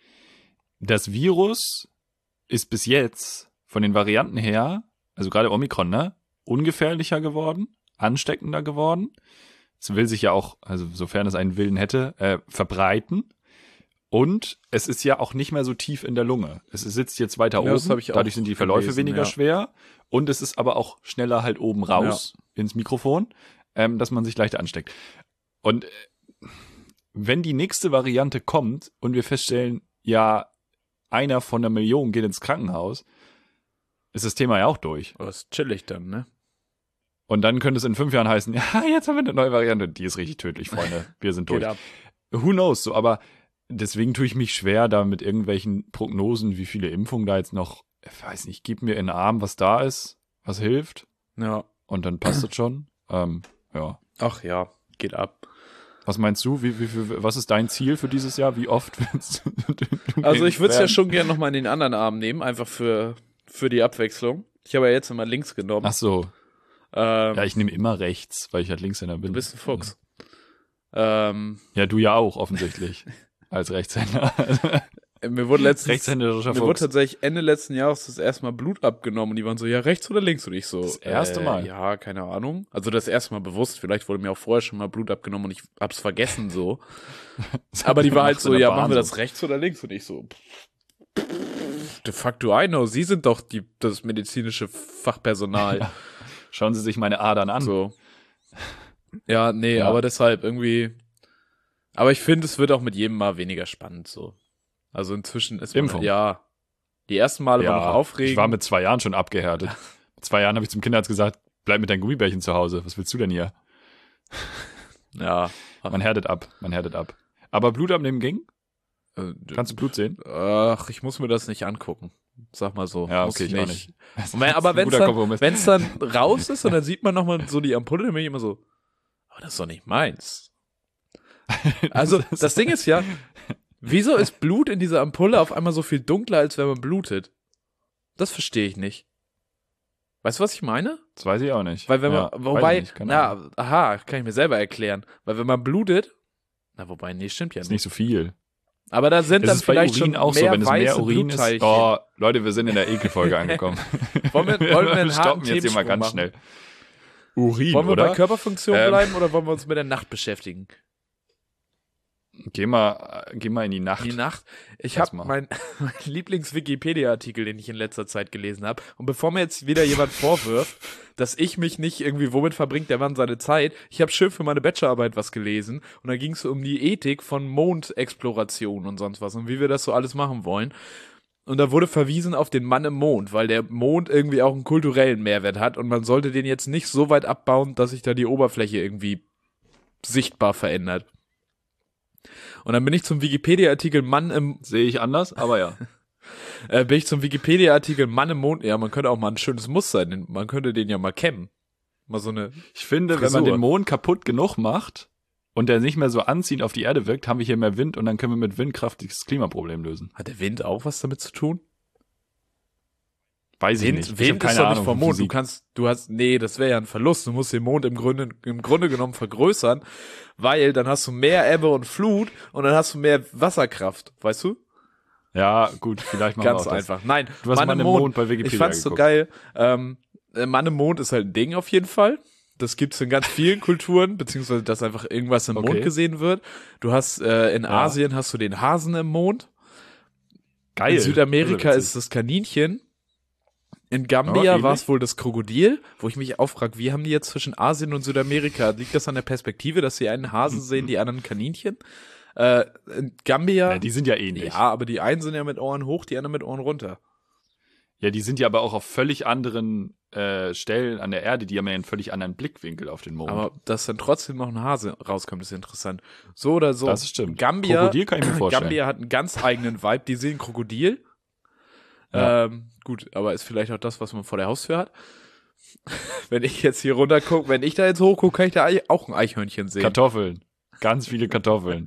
Das Virus ist bis jetzt von den Varianten her, also gerade Omikron, ne, ungefährlicher geworden, ansteckender geworden. Es will sich ja auch, also sofern es einen Willen hätte, äh, verbreiten. Und es ist ja auch nicht mehr so tief in der Lunge. Es sitzt jetzt weiter Ja, das oben, hab ich auch dadurch sind die Verläufe gelesen, weniger ja. schwer. Und es ist aber auch schneller halt oben raus ins Mikrofon, ähm, dass man sich leichter ansteckt. Und äh, wenn die nächste Variante kommt und wir feststellen, ja, einer von einer Million geht ins Krankenhaus, ist das Thema ja auch durch. Das ist chillig dann, ne? Und dann könnte es in fünf Jahren heißen, ja, jetzt haben wir eine neue Variante. Die ist richtig tödlich, Freunde. Wir sind durch. Who knows? So, aber deswegen tue ich mich schwer, da mit irgendwelchen Prognosen, wie viele Impfungen da jetzt noch, ich weiß nicht, gib mir in den Arm, was da ist, was hilft. Ja. Und dann passt es schon. Ähm, ja. Ach ja, geht ab. Was meinst du? Wie, wie, wie, was ist dein Ziel für dieses Jahr? Wie oft willst du? Also ich würde es ja schon gerne nochmal in den anderen Arm nehmen, einfach für, für die Abwechslung. Ich habe ja jetzt immer links genommen. Ach so. Ähm, ja, ich nehme immer rechts, weil ich halt Linkshänder bin. Du bist ein Fuchs. Ja, ähm, ja du ja auch, offensichtlich. Als Rechtshänder. mir wurde letztens, Rechtshänderischer mir Fuchs. wurde tatsächlich Ende letzten Jahres das erste Mal Blut abgenommen und die waren so, ja, rechts oder links? Und ich so, das erste äh, Mal? Ja, keine Ahnung. Also das erste Mal bewusst, vielleicht wurde mir auch vorher schon mal Blut abgenommen und ich hab's vergessen so. Aber die war halt so, ja, machen wir das rechts oder links? Und ich so, de facto I know, Sie sind doch die, das medizinische Fachpersonal. Ja. Schauen Sie sich meine Adern an. So. Ja, nee, Ja. aber deshalb irgendwie, aber ich finde, es wird auch mit jedem Mal weniger spannend so. Also inzwischen ist man, Impfung. ja, die ersten Male Ja, war noch aufregend. ich war mit zwei Jahren schon abgehärtet. Mit zwei Jahren habe ich zum Kinderarzt gesagt, bleib mit deinen Gummibärchen zu Hause. Was willst du denn hier? Ja. Man härtet ab, man härtet ab. Aber Blut abnehmen ging? Äh, Kannst du Blut sehen? Ach, ich muss mir das nicht angucken. Sag mal so. Ja, Muss okay, ich auch nicht. Und wenn, aber wenn Guter es dann, dann raus ist und dann sieht man nochmal so die Ampulle, dann bin ich immer so, aber das ist doch nicht meins. Also, das Ding ist ja, wieso ist Blut in dieser Ampulle auf einmal so viel dunkler, als wenn man blutet? Das verstehe ich nicht. Weißt du, was ich meine? Das weiß ich auch nicht. Weil wenn man, Ja, weiß wobei, ich nicht, keine Ahnung. na, aha, kann ich mir selber erklären. Weil wenn man blutet, na, wobei, nee, stimmt ja ist nicht. nicht so viel. Aber da sind Es dann ist bei vielleicht Urin schon auch mehr so, wenn es mehr weiße Urin ist. Blutteilchen. Oh, Leute, wir sind in der Ekelfolge angekommen. Wollen wir, wollen wir einen harten stoppen jetzt hier mal Themensprung ganz machen? schnell. Urin, Wollen wir oder? bei Körperfunktion Ähm, bleiben oder wollen wir uns mit der Nacht beschäftigen? Geh mal, geh mal in die Nacht. Die Nacht. Ich Lass habe mal. mein, mein Lieblings-Wikipedia-Artikel, den ich in letzter Zeit gelesen habe. Und bevor mir jetzt wieder jemand vorwirft, dass ich mich nicht irgendwie, womit verbringt der Mann seine Zeit, ich habe schön für meine Bachelorarbeit was gelesen. Und da ging es um die Ethik von Mondexploration und sonst was und wie wir das so alles machen wollen. Und da wurde verwiesen auf den Mann im Mond, weil der Mond irgendwie auch einen kulturellen Mehrwert hat und man sollte den jetzt nicht so weit abbauen, dass sich da die Oberfläche irgendwie sichtbar verändert. Und dann bin ich zum Wikipedia-Artikel Mann im, Sehe ich anders, aber ja. äh, bin ich zum Wikipedia-Artikel Mann im Mond, ja, man könnte auch mal ein schönes Muster, den, man könnte den ja mal kämmen. Mal so eine, Ich finde, Frisur. wenn man den Mond kaputt genug macht und der nicht mehr so anziehend auf die Erde wirkt, haben wir hier mehr Wind und dann können wir mit Windkraft das Klimaproblem lösen. hat der Wind auch was damit zu tun? Weiß ich Wind, nicht. Ich hab Wind keine ist doch nicht Ahnung vom von Mond. Du Physik. kannst, du hast, nee, das wäre ja ein Verlust. Du musst den Mond im Grunde, im Grunde genommen vergrößern, weil dann hast du mehr Ebbe und Flut und dann hast du mehr Wasserkraft, weißt du? Ja, gut, vielleicht machen Ganz wir auch das. einfach. Nein, Du hast Mann im Mond bei Wikipedia Ich fand's so geguckt. geil. Ähm, äh, Mann im Mond ist halt ein Ding auf jeden Fall. Das gibt's in ganz vielen Kulturen, beziehungsweise dass einfach irgendwas im Okay. Mond gesehen wird. Du hast äh, in Ja. Asien hast du den Hasen im Mond. Geil. In Südamerika Das ist ist das Kaninchen. In Oh, Gambia ähnlich. war es wohl das Krokodil, wo ich mich auch frage, wie haben die jetzt zwischen Asien und Südamerika? Liegt das an der Perspektive, dass sie einen Hasen sehen, die anderen Kaninchen? Äh, in Gambia, ja, die sind ja ähnlich. ja, aber die einen sind ja mit Ohren hoch, die anderen mit Ohren runter. Ja, die sind ja aber auch auf völlig anderen äh, Stellen an der Erde, die haben ja einen völlig anderen Blickwinkel auf den Mond. Aber dass dann trotzdem noch ein Hase rauskommt, ist interessant. So oder so. Das stimmt. Gambia, Krokodil kann ich mir vorstellen. Gambia hat einen ganz eigenen Vibe. Die sehen Krokodil. Ja. Ähm, gut, aber ist vielleicht auch das, was man vor der Haustür hat. Wenn ich jetzt hier runter gucke, wenn ich da jetzt hochgucke, kann ich da auch ein Eichhörnchen sehen. Kartoffeln. Ganz viele Kartoffeln.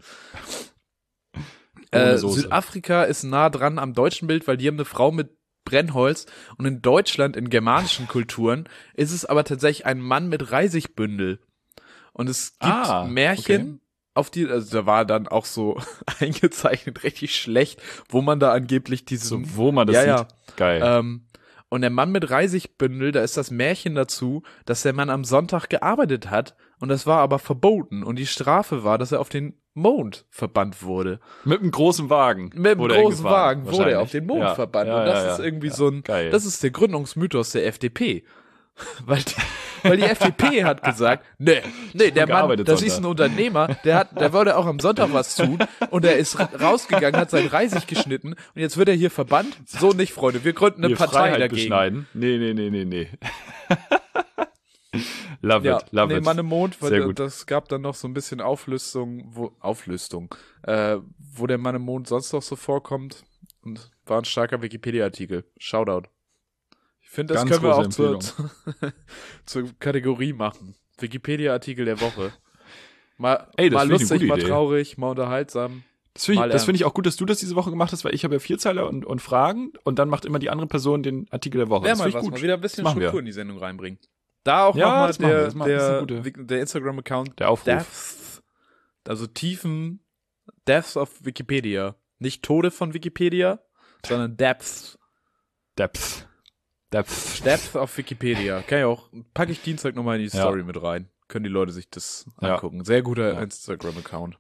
Äh, Ohne Soße. Südafrika ist nah dran am deutschen Bild, weil die haben eine Frau mit Brennholz und in Deutschland, in germanischen Kulturen, ist es aber tatsächlich ein Mann mit Reisigbündel. Und es gibt Ah, Märchen, okay. auf die, also da war dann auch so eingezeichnet, richtig schlecht, wo man da angeblich diesen, So, wo man das ja, sieht. ja, Geil. ähm, und der Mann mit Reisigbündel, da ist das Märchen dazu, dass der Mann am Sonntag gearbeitet hat und das war aber verboten und die Strafe war, dass er auf den Mond verbannt wurde. Mit einem großen Wagen. Mit einem wurde er großen hingefahren, Wagen wurde er wahrscheinlich. auf den Mond Ja, verbannt ja, und das ja, ist ja. irgendwie Ja, so ein, geil. das ist der Gründungsmythos der F D P. Weil die, weil die F D P hat gesagt, nee, nee, der Mann, gearbeitet das Sonntag. ist ein Unternehmer, der hat, der wollte auch am Sonntag was tun und er ist ra- rausgegangen, hat sein Reisig geschnitten und jetzt wird er hier verbannt. So nicht, Freunde, wir gründen eine Wir Partei Freiheit dagegen. beschneiden. Nee, nee, nee, nee, nee. Love ja, it, love nee, it. Mann im Mond, weil Sehr da- gut. das gab dann noch so ein bisschen Auflistung, wo, Auflistung, äh, wo der Mann im Mond sonst noch so vorkommt und war ein starker Wikipedia-Artikel. Shoutout. Ich finde, das Ganz können wir große auch zur, Empfehlung. zur Kategorie machen. Wikipedia-Artikel der Woche. Mal, Ey, das mal finde ich eine lustig, gute mal Idee. traurig, mal unterhaltsam. Das finde Mal ich, das ernst. find ich auch gut, dass du das diese Woche gemacht hast, weil ich habe ja Vierzeiler und, und Fragen und dann macht immer die andere Person den Artikel der Woche. Wäre Das mal finde was, ich gut. mal wieder ein bisschen Das machen wir. Struktur in die Sendung reinbringen. Da auch Ja, nochmal das machen wir. der, Das machen- das ist der, eine gute- der Instagram-Account Der Aufruf. Deaths, also Tiefen, Deaths of Wikipedia. Nicht Tode von Wikipedia, sondern Depths. Depth. Depth. Depth of Wikipedia. Kann ich auch, packe ich Dienstag nochmal in die Ja. Story mit rein. Können die Leute sich das Ja. angucken. Sehr guter Ja. Instagram-Account.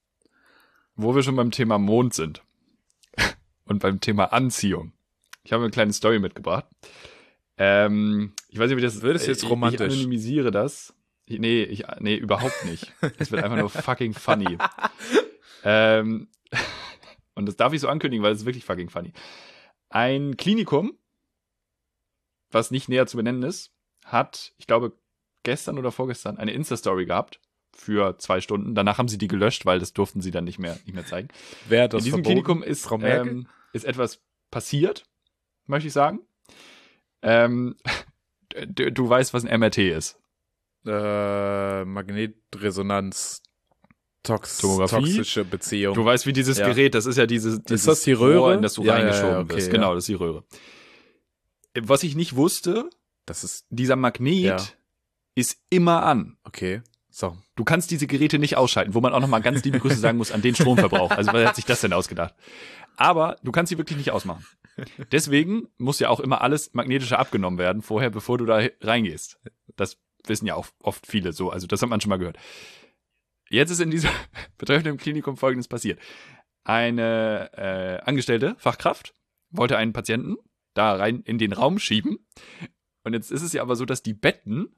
Wo wir schon beim Thema Mond sind und beim Thema Anziehung. Ich habe eine kleine Story mitgebracht. Ähm, ich weiß nicht, wie das Wird es jetzt ich, romantisch? Ich anonymisiere das. Ich, nee, ich, nee, überhaupt nicht. Es wird einfach nur fucking funny. ähm, und das darf ich so ankündigen, weil es ist wirklich fucking funny. Ein Klinikum, was nicht näher zu benennen ist, hat, ich glaube, gestern oder vorgestern eine Insta-Story gehabt für zwei Stunden. Danach haben sie die gelöscht, weil das durften sie dann nicht mehr, nicht mehr zeigen. Wer hat das In diesem verboten? Klinikum ist, Frau Merkel? ähm, ist etwas passiert, möchte ich sagen. Ähm, du, du weißt, was ein M R T ist. Äh, Magnetresonanz, Tox Tomographie? toxische Beziehung. Du weißt, wie dieses Ja. Gerät, das ist ja diese, dieses das die Röhre? Rohr, in das du Ja, ja, reingeschoben ja, okay, wirst. ja. Genau, das ist die Röhre. Was ich nicht wusste, das ist, dieser Magnet Ja. ist immer an. okay. So. Du kannst diese Geräte nicht ausschalten, wo man auch nochmal ganz liebe Grüße sagen muss an den Stromverbrauch. Also wer hat sich das denn ausgedacht? Aber du kannst sie wirklich nicht ausmachen. Deswegen muss ja auch immer alles magnetische abgenommen werden, vorher, bevor du da reingehst. Das wissen ja auch oft viele so, also das hat man schon mal gehört. Jetzt ist in diesem betreffenden Klinikum Folgendes passiert. Eine äh, angestellte Fachkraft wollte einen Patienten da rein in den Raum schieben. Und jetzt ist es ja aber so, dass die Betten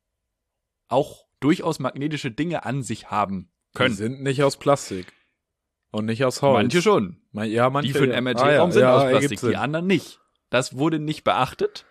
auch durchaus magnetische Dinge an sich haben Die können. sind nicht aus Plastik. Und nicht aus Holz. Manche schon. Man, ja, manche. Die für den ja. M R T-Raum Ah, ja, sind ja, aus ergibt Plastik, die Sinn. anderen nicht. Das wurde nicht beachtet.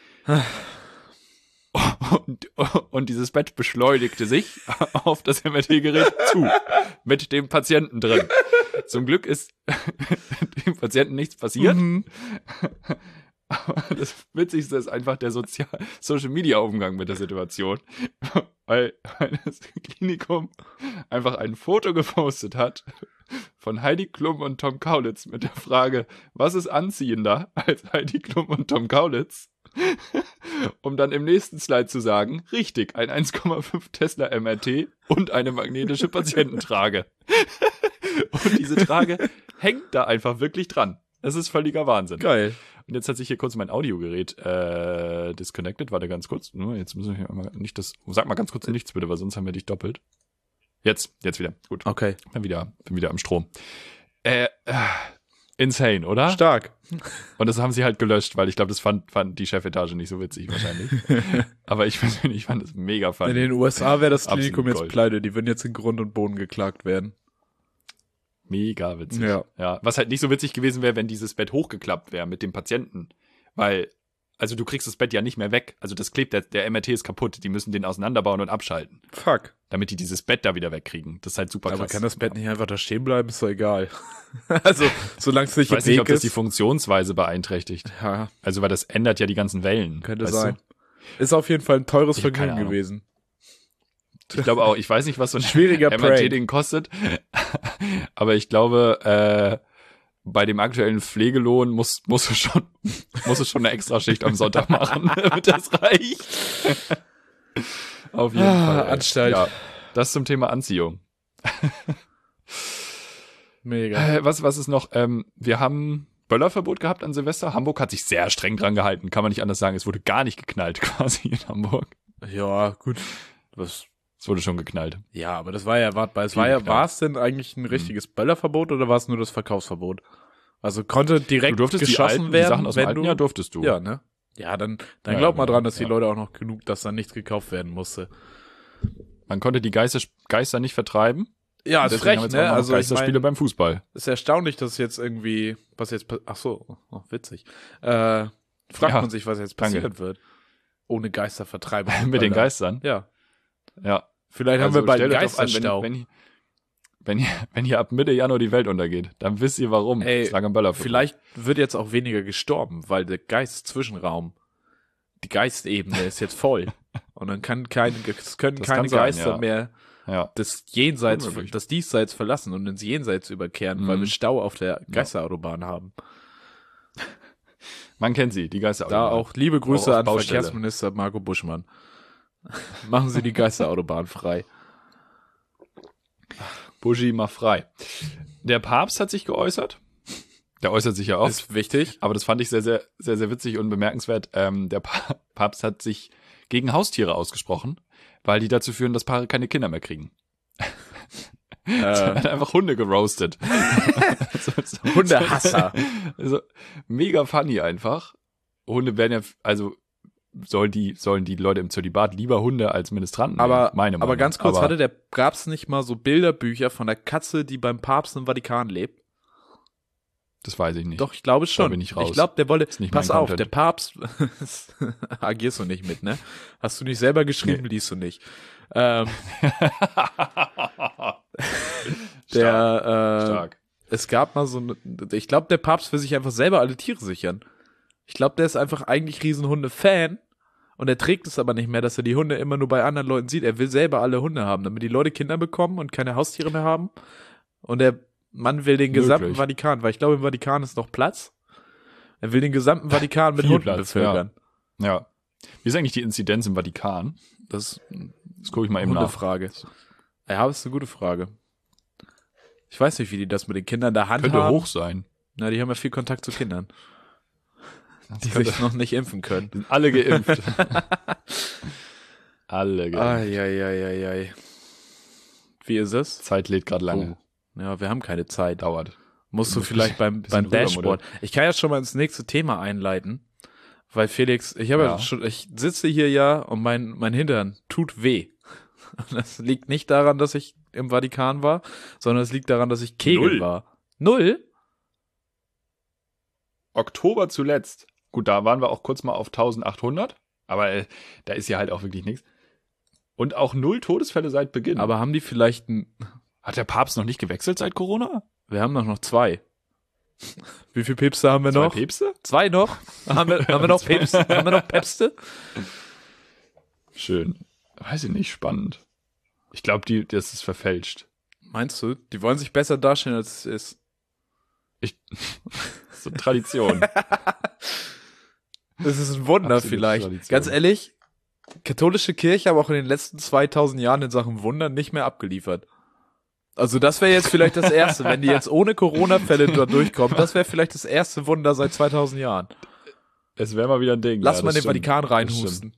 Und, und dieses Bett beschleunigte sich auf das M R T-Gerät zu. Mit dem Patienten drin. Zum Glück ist dem Patienten nichts passiert. Mhm. Aber das Witzigste ist einfach der Sozial Social-Media-Umgang mit der Situation. Weil, weil das Klinikum einfach ein Foto gepostet hat von Heidi Klum und Tom Kaulitz mit der Frage, was ist anziehender als Heidi Klum und Tom Kaulitz? Um dann im nächsten Slide zu sagen, richtig, ein eins Komma fünf Tesla M R T und eine magnetische Patiententrage. Und diese Trage hängt da einfach wirklich dran. Das ist völliger Wahnsinn. Geil. Und jetzt hat sich hier kurz mein Audiogerät äh, disconnected. Warte ganz kurz. Nur jetzt müssen wir hier mal nicht das. Sag mal ganz kurz nichts bitte, weil sonst haben wir dich doppelt. Jetzt, jetzt wieder. Gut. Okay. Bin wieder, bin wieder am Strom. Äh, äh, insane, oder? Stark. Und das haben sie halt gelöscht, weil ich glaube, das fand, fand die Chefetage nicht so witzig wahrscheinlich. Aber ich persönlich fand das mega funny. In den U S A wäre das Absolut Klinikum jetzt Gold. pleite. Die würden jetzt in Grund und Boden geklagt werden. Mega witzig. Ja. Ja. Was halt nicht so witzig gewesen wäre, wenn dieses Bett hochgeklappt wäre mit dem Patienten. Weil, also du kriegst das Bett ja nicht mehr weg. Also das klebt, der, der M R T ist kaputt. Die müssen den auseinanderbauen und abschalten. Fuck. Damit die dieses Bett da wieder wegkriegen. Das ist halt super krass. Aber kann das Bett nicht einfach da stehen bleiben? Ist doch egal. Also, solange es nicht Ich weiß nicht, ob das die ist. Funktionsweise beinträchtigt. Ja, Also, weil das ändert ja die ganzen Wellen. könnte weißt sein. Du? Ist auf jeden Fall ein teures Ich hab keine Vergnügen Ahnung. gewesen. Ich glaube auch, ich weiß nicht, was so ein Schwieriger M R Prank. T-Ding kostet. Aber ich glaube, äh, bei dem aktuellen Pflegelohn muss, muss es schon, muss es schon eine Extraschicht am Sonntag machen, damit das reicht. Auf jeden Ah, Fall. ey. Anstalt. Ja, das zum Thema Anziehung. Mega. Äh, was, was ist noch? Ähm, wir haben Böllerverbot gehabt an Silvester. Hamburg hat sich sehr streng dran gehalten, kann man nicht anders sagen. Es wurde gar nicht geknallt quasi in Hamburg. Ja, gut. Was? Es wurde schon geknallt. Ja, aber das war ja erwartbar. Es Viel war ja, geknallt. war es denn eigentlich ein richtiges Böllerverbot oder war es nur das Verkaufsverbot? Also konnte direkt Du durftest die, geschossen alten, werden, die Sachen aus dem wenn alten du, Jahr durftest du. Ja, ne? Ja, dann, dann Ja, glaub mal genau, dran, dass die ja. Leute auch noch genug, dass da nichts gekauft werden musste. Man konnte die Geister, Geister nicht vertreiben. Ja, Deswegen ist recht, haben wir jetzt ne? auch noch Also ich Geisterspiele mein, beim Fußball. ist erstaunlich, dass jetzt irgendwie, was jetzt, pa- ach so, oh, witzig. Äh, fragt Ja, man sich, was jetzt danke. passieren wird. ohne Geistervertreibung. Mit den Geistern? Ja. Ja. Vielleicht haben Also wir bald stellt einen euch doch an, Geisterstau. Wenn, wenn, wenn, hier, wenn hier ab Mitte Januar die Welt untergeht, dann wisst ihr warum. Ey, Es lag am Böller. Vielleicht wird jetzt auch weniger gestorben, weil der Geist-Zwischenraum, die Geistebene ist jetzt voll. Und dann kann keine, es können Das keine kann sein, Geister ja. mehr Ja. das Jenseits, Unmöglich. das Diesseits verlassen und ins Jenseits überkehren, Mhm. weil wir Stau auf der Geisterautobahn haben. Man kennt sie, die Geister. Da auch liebe Grüße Auch auf an Baustelle. Verkehrsminister Marco Buschmann. Machen Sie die Geisterautobahn frei. Buschi, mach frei. Der Papst hat sich geäußert. Der äußert sich ja oft. Ist wichtig. Aber das fand ich sehr, sehr, sehr, sehr witzig und bemerkenswert. Ähm, der Pa- Papst hat sich gegen Haustiere ausgesprochen, weil die dazu führen, dass Paare keine Kinder mehr kriegen. Er hat Äh, einfach Hunde geroastet. so, so, Hundehasser. Also, mega funny einfach. Hunde werden ja, also sollen die, sollen die Leute im Zölibat lieber Hunde als Ministranten Aber, nehmen, meine aber Meinung. ganz kurz, Aber hatte der, gab's nicht mal so Bilderbücher von der Katze, die beim Papst im Vatikan lebt? das weiß ich nicht. Doch, ich glaube schon. bin ich raus. Ich glaube, der wollte, Ist nicht pass mein auf, Content. der Papst, agierst du nicht mit, ne? Hast du nicht selber geschrieben, Nee. liest du nicht. Ähm, der, äh, Stark. es gab mal so eine, ich glaube, der Papst will sich einfach selber alle Tiere sichern. Ich glaube, der ist einfach eigentlich Riesenhunde-Fan und er trägt es aber nicht mehr, dass er die Hunde immer nur bei anderen Leuten sieht. Er will selber alle Hunde haben, damit die Leute Kinder bekommen und keine Haustiere mehr haben. Und der Mann will den gesamten Möglich. Vatikan, weil ich glaube, im Vatikan ist noch Platz. Er will den gesamten Vatikan mit Viel Hunden Platz, bevölkern. Ja. Wie ist eigentlich die Inzidenz im Vatikan? Das ist Das gucke ich mal eine eben nach. Hundefrage. Ja, das ist eine gute Frage. Ich weiß nicht, wie die das mit den Kindern in der Hand Könnte haben. hoch sein. Na, die haben ja viel Kontakt zu Kindern, die könnte- sich noch nicht impfen können. Sind alle geimpft. alle geimpft. Eieieiei. Wie ist es? Zeit lädt gerade lange. Oh. Ja, wir haben keine Zeit. Dauert. Musst du Muss vielleicht beim, bisschen beim Dashboard. rüber, Ich kann jetzt schon mal ins nächste Thema einleiten, weil Felix, ich habe ja. Ja. schon, ich sitze hier ja und mein, mein Hintern tut weh. Und das liegt nicht daran, dass ich im Vatikan war, sondern es liegt daran, dass ich Kegel Null. war. Null? Oktober zuletzt. Gut, da waren wir auch kurz mal auf eintausendachthundert. Aber äh, da ist ja halt auch wirklich nichts. Und auch null Todesfälle seit Beginn. Aber haben die vielleicht ein, hat der Papst noch nicht gewechselt seit Corona? wir haben doch noch zwei. Wie viele Päpste haben wir Zwei noch? Päpste? Zwei noch? Haben wir, haben wir noch Zwei. Päpste? Haben wir noch Päpste? Schön. Weiß ich nicht, spannend. Ich glaube, die, das ist verfälscht. Meinst du? Die wollen sich besser darstellen, als es ist. Ich, das ist so Tradition. Das ist ein Wunder Absolute vielleicht. Tradition. Ganz ehrlich, katholische Kirche haben auch in den letzten zweitausend Jahren in Sachen Wunder nicht mehr abgeliefert. Also das wäre jetzt vielleicht das erste, wenn die jetzt ohne Corona-Fälle da durchkommen, das wäre vielleicht das erste Wunder seit zweitausend Jahren. Es wäre mal wieder ein Ding. Lass ja, mal das den stimmt. Vatikan Das reinhusten.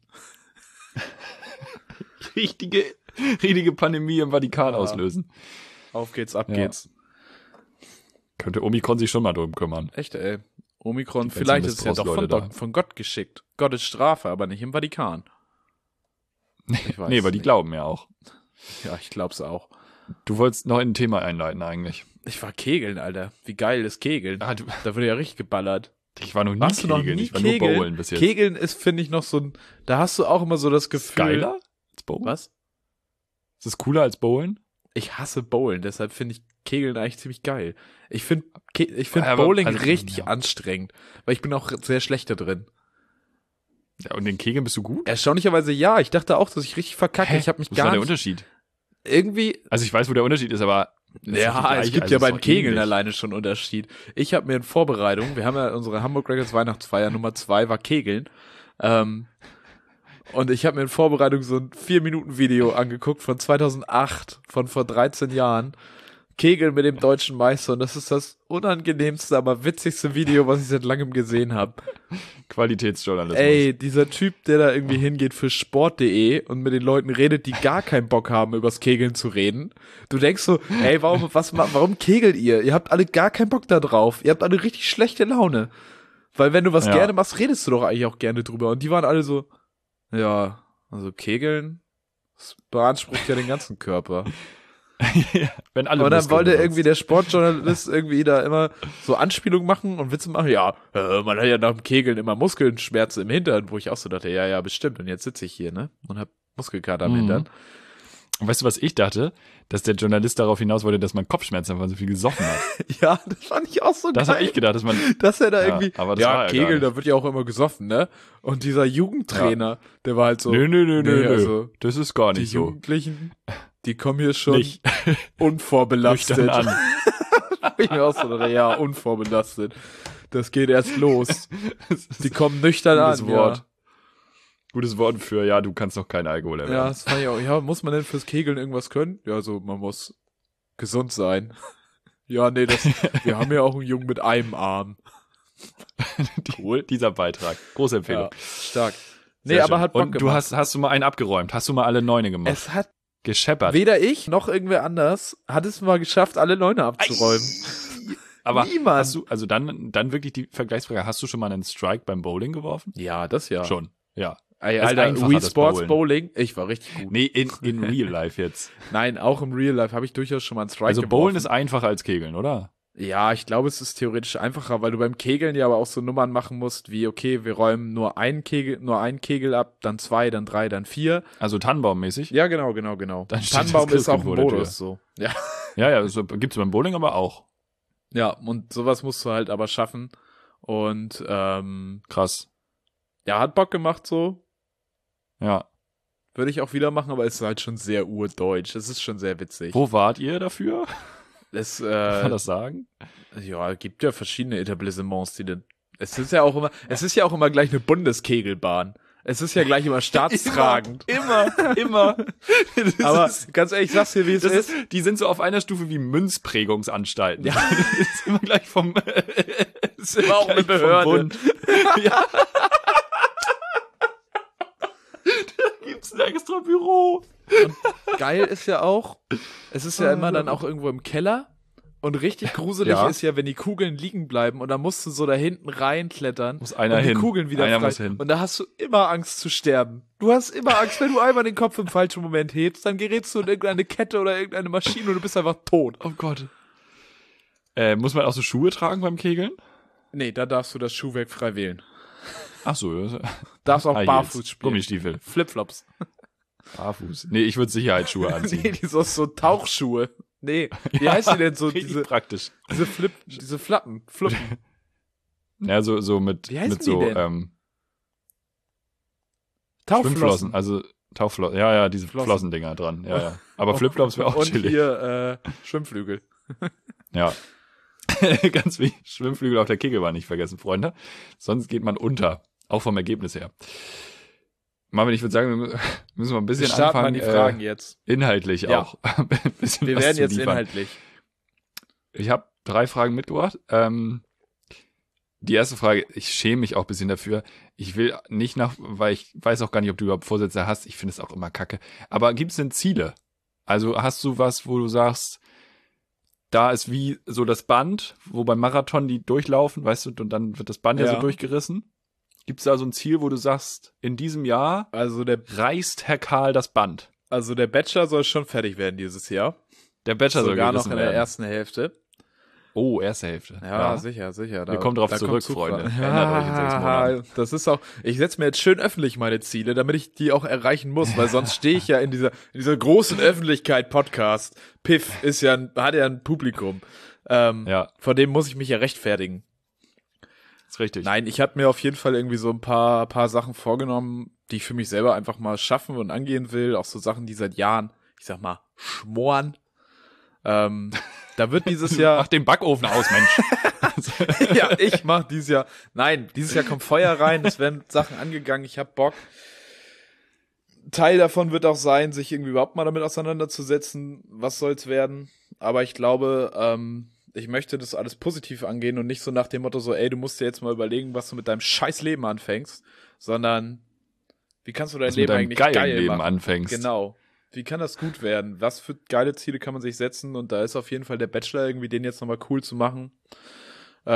stimmt. Richtige, richtige Pandemie im Vatikan Ja. auslösen. Auf geht's, ab Ja. geht's. Könnte Omikron sich schon mal drum kümmern. Echt, ey. Omikron, Die ganzen vielleicht ist es ja doch von, Missbrauchsleute da. von Gott geschickt. Gottes Strafe, aber nicht im Vatikan. Ich weiß Nee, weil die nicht. glauben ja auch. Ja, ich glaub's auch. Du wolltest noch in ein Thema einleiten eigentlich. Ich war Kegeln, Alter. Wie geil ist Kegeln? Ah, du, Da wird ja richtig geballert. ich war noch nie Warst du noch Kegeln, nie ich war Kegeln? nur Bowlen bis jetzt. Kegeln ist, finde ich, noch so ein, da hast du auch immer so das Gefühl. Geiler als Bowlen? Was? Ist das cooler als Bowlen? Ich hasse Bowlen, deshalb finde ich Kegeln eigentlich ziemlich geil. Ich finde ich finde Aber- Bowling also, richtig ja. anstrengend, weil ich bin auch sehr schlecht da drin. Ja, und den Kegeln bist du gut? Erstaunlicherweise ja, ich dachte auch, dass ich richtig verkacke. Hä? Ich habe mich Was war gar der nicht Unterschied? irgendwie. Also ich weiß, wo der Unterschied ist, aber das ist nicht Ja, gleich, es gibt also ja ist beim doch Kegeln ähnlich. alleine schon einen Unterschied. Ich habe mir in Vorbereitung, wir haben ja unsere Hamburg Records Weihnachtsfeier Nummer zwei war Kegeln. Ähm, und ich habe mir in Vorbereitung so ein vier Minuten Video angeguckt von zweitausendacht, von vor dreizehn Jahren. Kegeln mit dem deutschen Meister und das ist das unangenehmste, aber witzigste Video, was ich seit langem gesehen habe. Qualitätsjournalismus. Ey, dieser Typ, der da irgendwie hingeht für sport punkt de und mit den Leuten redet, die gar keinen Bock haben, übers Kegeln zu reden. Du denkst so, ey, warum, was, ma- warum kegelt ihr? Ihr habt alle gar keinen Bock da drauf. Ihr habt alle richtig schlechte Laune. Weil wenn du was Ja. gerne machst, redest du doch eigentlich auch gerne drüber. Und die waren alle so, ja, also Kegeln, das beansprucht ja den ganzen Körper. Ja, wenn alle Aber dann Muskeln wollte benutzt. irgendwie der Sportjournalist irgendwie da immer so Anspielungen machen und Witze machen. Ja, äh, man hat ja nach dem Kegeln immer Muskelschmerzen im Hintern, wo ich auch so dachte, ja, ja, bestimmt. Und jetzt sitze ich hier, ne? Und hab Muskelkater am Mhm. Hintern. Und weißt du, was ich dachte? Dass der Journalist darauf hinaus wollte, dass man Kopfschmerzen hat, weil man so viel gesoffen hat. Ja, das fand ich auch so Das geil. habe ich gedacht, dass man... Dass er da Ja, irgendwie, aber das ja, war er gar Kegeln, nicht. da wird ja auch immer gesoffen, ne? Und dieser Jugendtrainer, der war halt so, nö, nö, nö, nö, nö. also, Das ist gar die nicht so. Jugendlichen, die kommen hier schon Nicht. unvorbelastet. Nüchtern an. Ich mir auch so dachte, ja, unvorbelastet. Das geht erst los. Die kommen nüchtern Gutes an, Wort. ja. Gutes Wort für, ja, du kannst noch keinen Alkohol erwerben. Ja, das fand ich auch. Ja, muss man denn fürs Kegeln irgendwas können? Ja, so, man muss gesund sein. Ja, nee, das, wir haben ja auch einen Jungen mit einem Arm. Cool. Dieser Beitrag. Große Empfehlung. Ja, stark. Nee, Sehr aber schön. hat Bock Und du gemacht. hast, hast du mal einen abgeräumt? Hast du mal alle Neune gemacht? Es hat Gescheppert. weder ich noch irgendwer anders hat es mal geschafft, alle Neune abzuräumen. Aber niemand. hast du, also dann, dann wirklich die Vergleichsfrage, hast du schon mal einen Strike beim Bowling geworfen? Ja, das ja. Schon, ja. Ey, Das ist Alter, einfacher, Wii das Sports Bowlen. Bowling, ich war richtig gut. Nee, in, in real life jetzt. Nein, auch im Real Life habe ich durchaus schon mal einen Strike Also geworfen. Bowlen ist einfacher als Kegeln, oder? Ja, ich glaube, es ist theoretisch einfacher, weil du beim Kegeln ja aber auch so Nummern machen musst, wie, okay, wir räumen nur einen Kegel, nur einen Kegel ab, dann zwei, dann drei, dann vier. Also Tannenbaummäßig? Ja, genau, genau, genau. Dann steht Tannenbaum das ist auch ein Christkind vor der Tür. Modus, so. Ja. Ja, ja, so, gibt's beim Bowling aber auch. Ja, und sowas musst du halt aber schaffen. Und, ähm, Krass. ja, hat Bock gemacht, so. Ja. Würde ich auch wieder machen, aber es ist halt schon sehr urdeutsch. Es ist schon sehr witzig. Wo wart ihr dafür? Es, Kann man äh, das sagen? ja, gibt ja verschiedene Etablissements, die denn, es ist ja auch immer, es ist ja auch immer gleich eine Bundeskegelbahn. Es ist ja gleich immer staatstragend. Immer, immer. Das Aber ist, ganz ehrlich, ich sag's dir, wie es das ist. ist, die sind so auf einer Stufe wie Münzprägungsanstalten. Ja. Das ist immer gleich vom, Das ist immer auch eine gleich vom Behörde. Bund. Ja. Da gibt's ein extra Büro. Geil ist ja auch, es ist ja immer dann auch irgendwo im Keller. Und richtig gruselig Ja. ist ja, wenn die Kugeln liegen bleiben und dann musst du so da hinten reinklettern. Muss einer und die hin. Kugeln wieder Einer frei. muss hin. Und da hast du immer Angst zu sterben. Du hast immer Angst, wenn du einmal den Kopf im falschen Moment hebst, dann gerätst du in irgendeine Kette oder irgendeine Maschine und du bist einfach tot. Oh Gott. Äh, muss man auch so Schuhe tragen beim Kegeln? Nee, da darfst du das Schuhwerk frei wählen. Ach so. Ja. Darfst auch High barfuß Heels, spielen. Gummistiefel. Flipflops. Barfuß. Nee, ich würde Sicherheitsschuhe anziehen. Nee, die so, so Tauchschuhe. Nee, wie heißt die denn so? Richtig Diese, praktisch. diese Flip, diese Flappen, Fluppen. Ja, so, so mit, Wie heißen mit die so, denn? ähm, Tauchflossen. Schwimmflossen, also Tauchflossen, ja, ja, diese Flossen. Flossendinger dran, ja, ja. Aber Flipflops wäre auch Und chillig. hier, äh, Schwimmflügel. Ja. Ganz wie Schwimmflügel auf der Kegelbahn nicht vergessen, Freunde. Sonst geht man unter. Auch vom Ergebnis her. Marvin, ich würde sagen, wir mü- müssen wir ein bisschen Wir starten mal anfangen. die Fragen äh, jetzt. Inhaltlich Ja. auch. Ein bisschen Wir was werden zu jetzt liefern. inhaltlich. Ich habe drei Fragen mitgebracht. Ähm, die erste Frage, ich schäme mich auch ein bisschen dafür. Ich will nicht nach, weil ich weiß auch gar nicht, ob du überhaupt Vorsätze hast. Ich finde es auch immer kacke. Aber gibt es denn Ziele? Also hast du was, wo du sagst, da ist wie so das Band, wo beim Marathon die durchlaufen, weißt du, und dann wird das Band ja, Ja. so durchgerissen. Gibt es da so ein Ziel, wo du sagst, in diesem Jahr Also der, reißt Herr Karl das Band? also der Bachelor soll schon fertig werden dieses Jahr. Der Bachelor soll Sogar noch gerissen in der werden. ersten Hälfte. Oh, erste Hälfte. Ja, sicher, sicher. Da, Wir kommen drauf da zurück, kommt Zug Freunde. dran. Erinnert euch in sechs Monaten. Das ist auch, ich setze mir jetzt schön öffentlich meine Ziele, damit ich die auch erreichen muss, weil sonst stehe ich ja in dieser, in dieser großen Öffentlichkeit Podcast. Piff ist ja, ein, hat ja ein Publikum. Ähm, Ja, Vor dem muss ich mich ja rechtfertigen. ist richtig. Nein, ich habe mir auf jeden Fall irgendwie so ein paar, paar Sachen vorgenommen, die ich für mich selber einfach mal schaffen und angehen will. Auch so Sachen, die seit Jahren, ich sag mal, schmoren. Ähm, da wird dieses Jahr, Mach den Backofen aus, Mensch. ja, ich mach dieses Jahr, nein, dieses Jahr kommt Feuer rein, es werden Sachen angegangen, ich hab Bock. Teil davon wird auch sein, sich irgendwie überhaupt mal damit auseinanderzusetzen, was soll's werden. Aber ich glaube, ähm, ich möchte das alles positiv angehen und nicht so nach dem Motto so, ey, du musst dir jetzt mal überlegen, was du mit deinem scheiß Leben anfängst, sondern wie kannst du dein Was mit Leben deinem eigentlich geilen geil Leben machen? anfängst. Genau. Wie kann das gut werden? Was für geile Ziele kann man sich setzen? Und da ist auf jeden Fall der Bachelor irgendwie, den jetzt nochmal cool zu machen. Äh,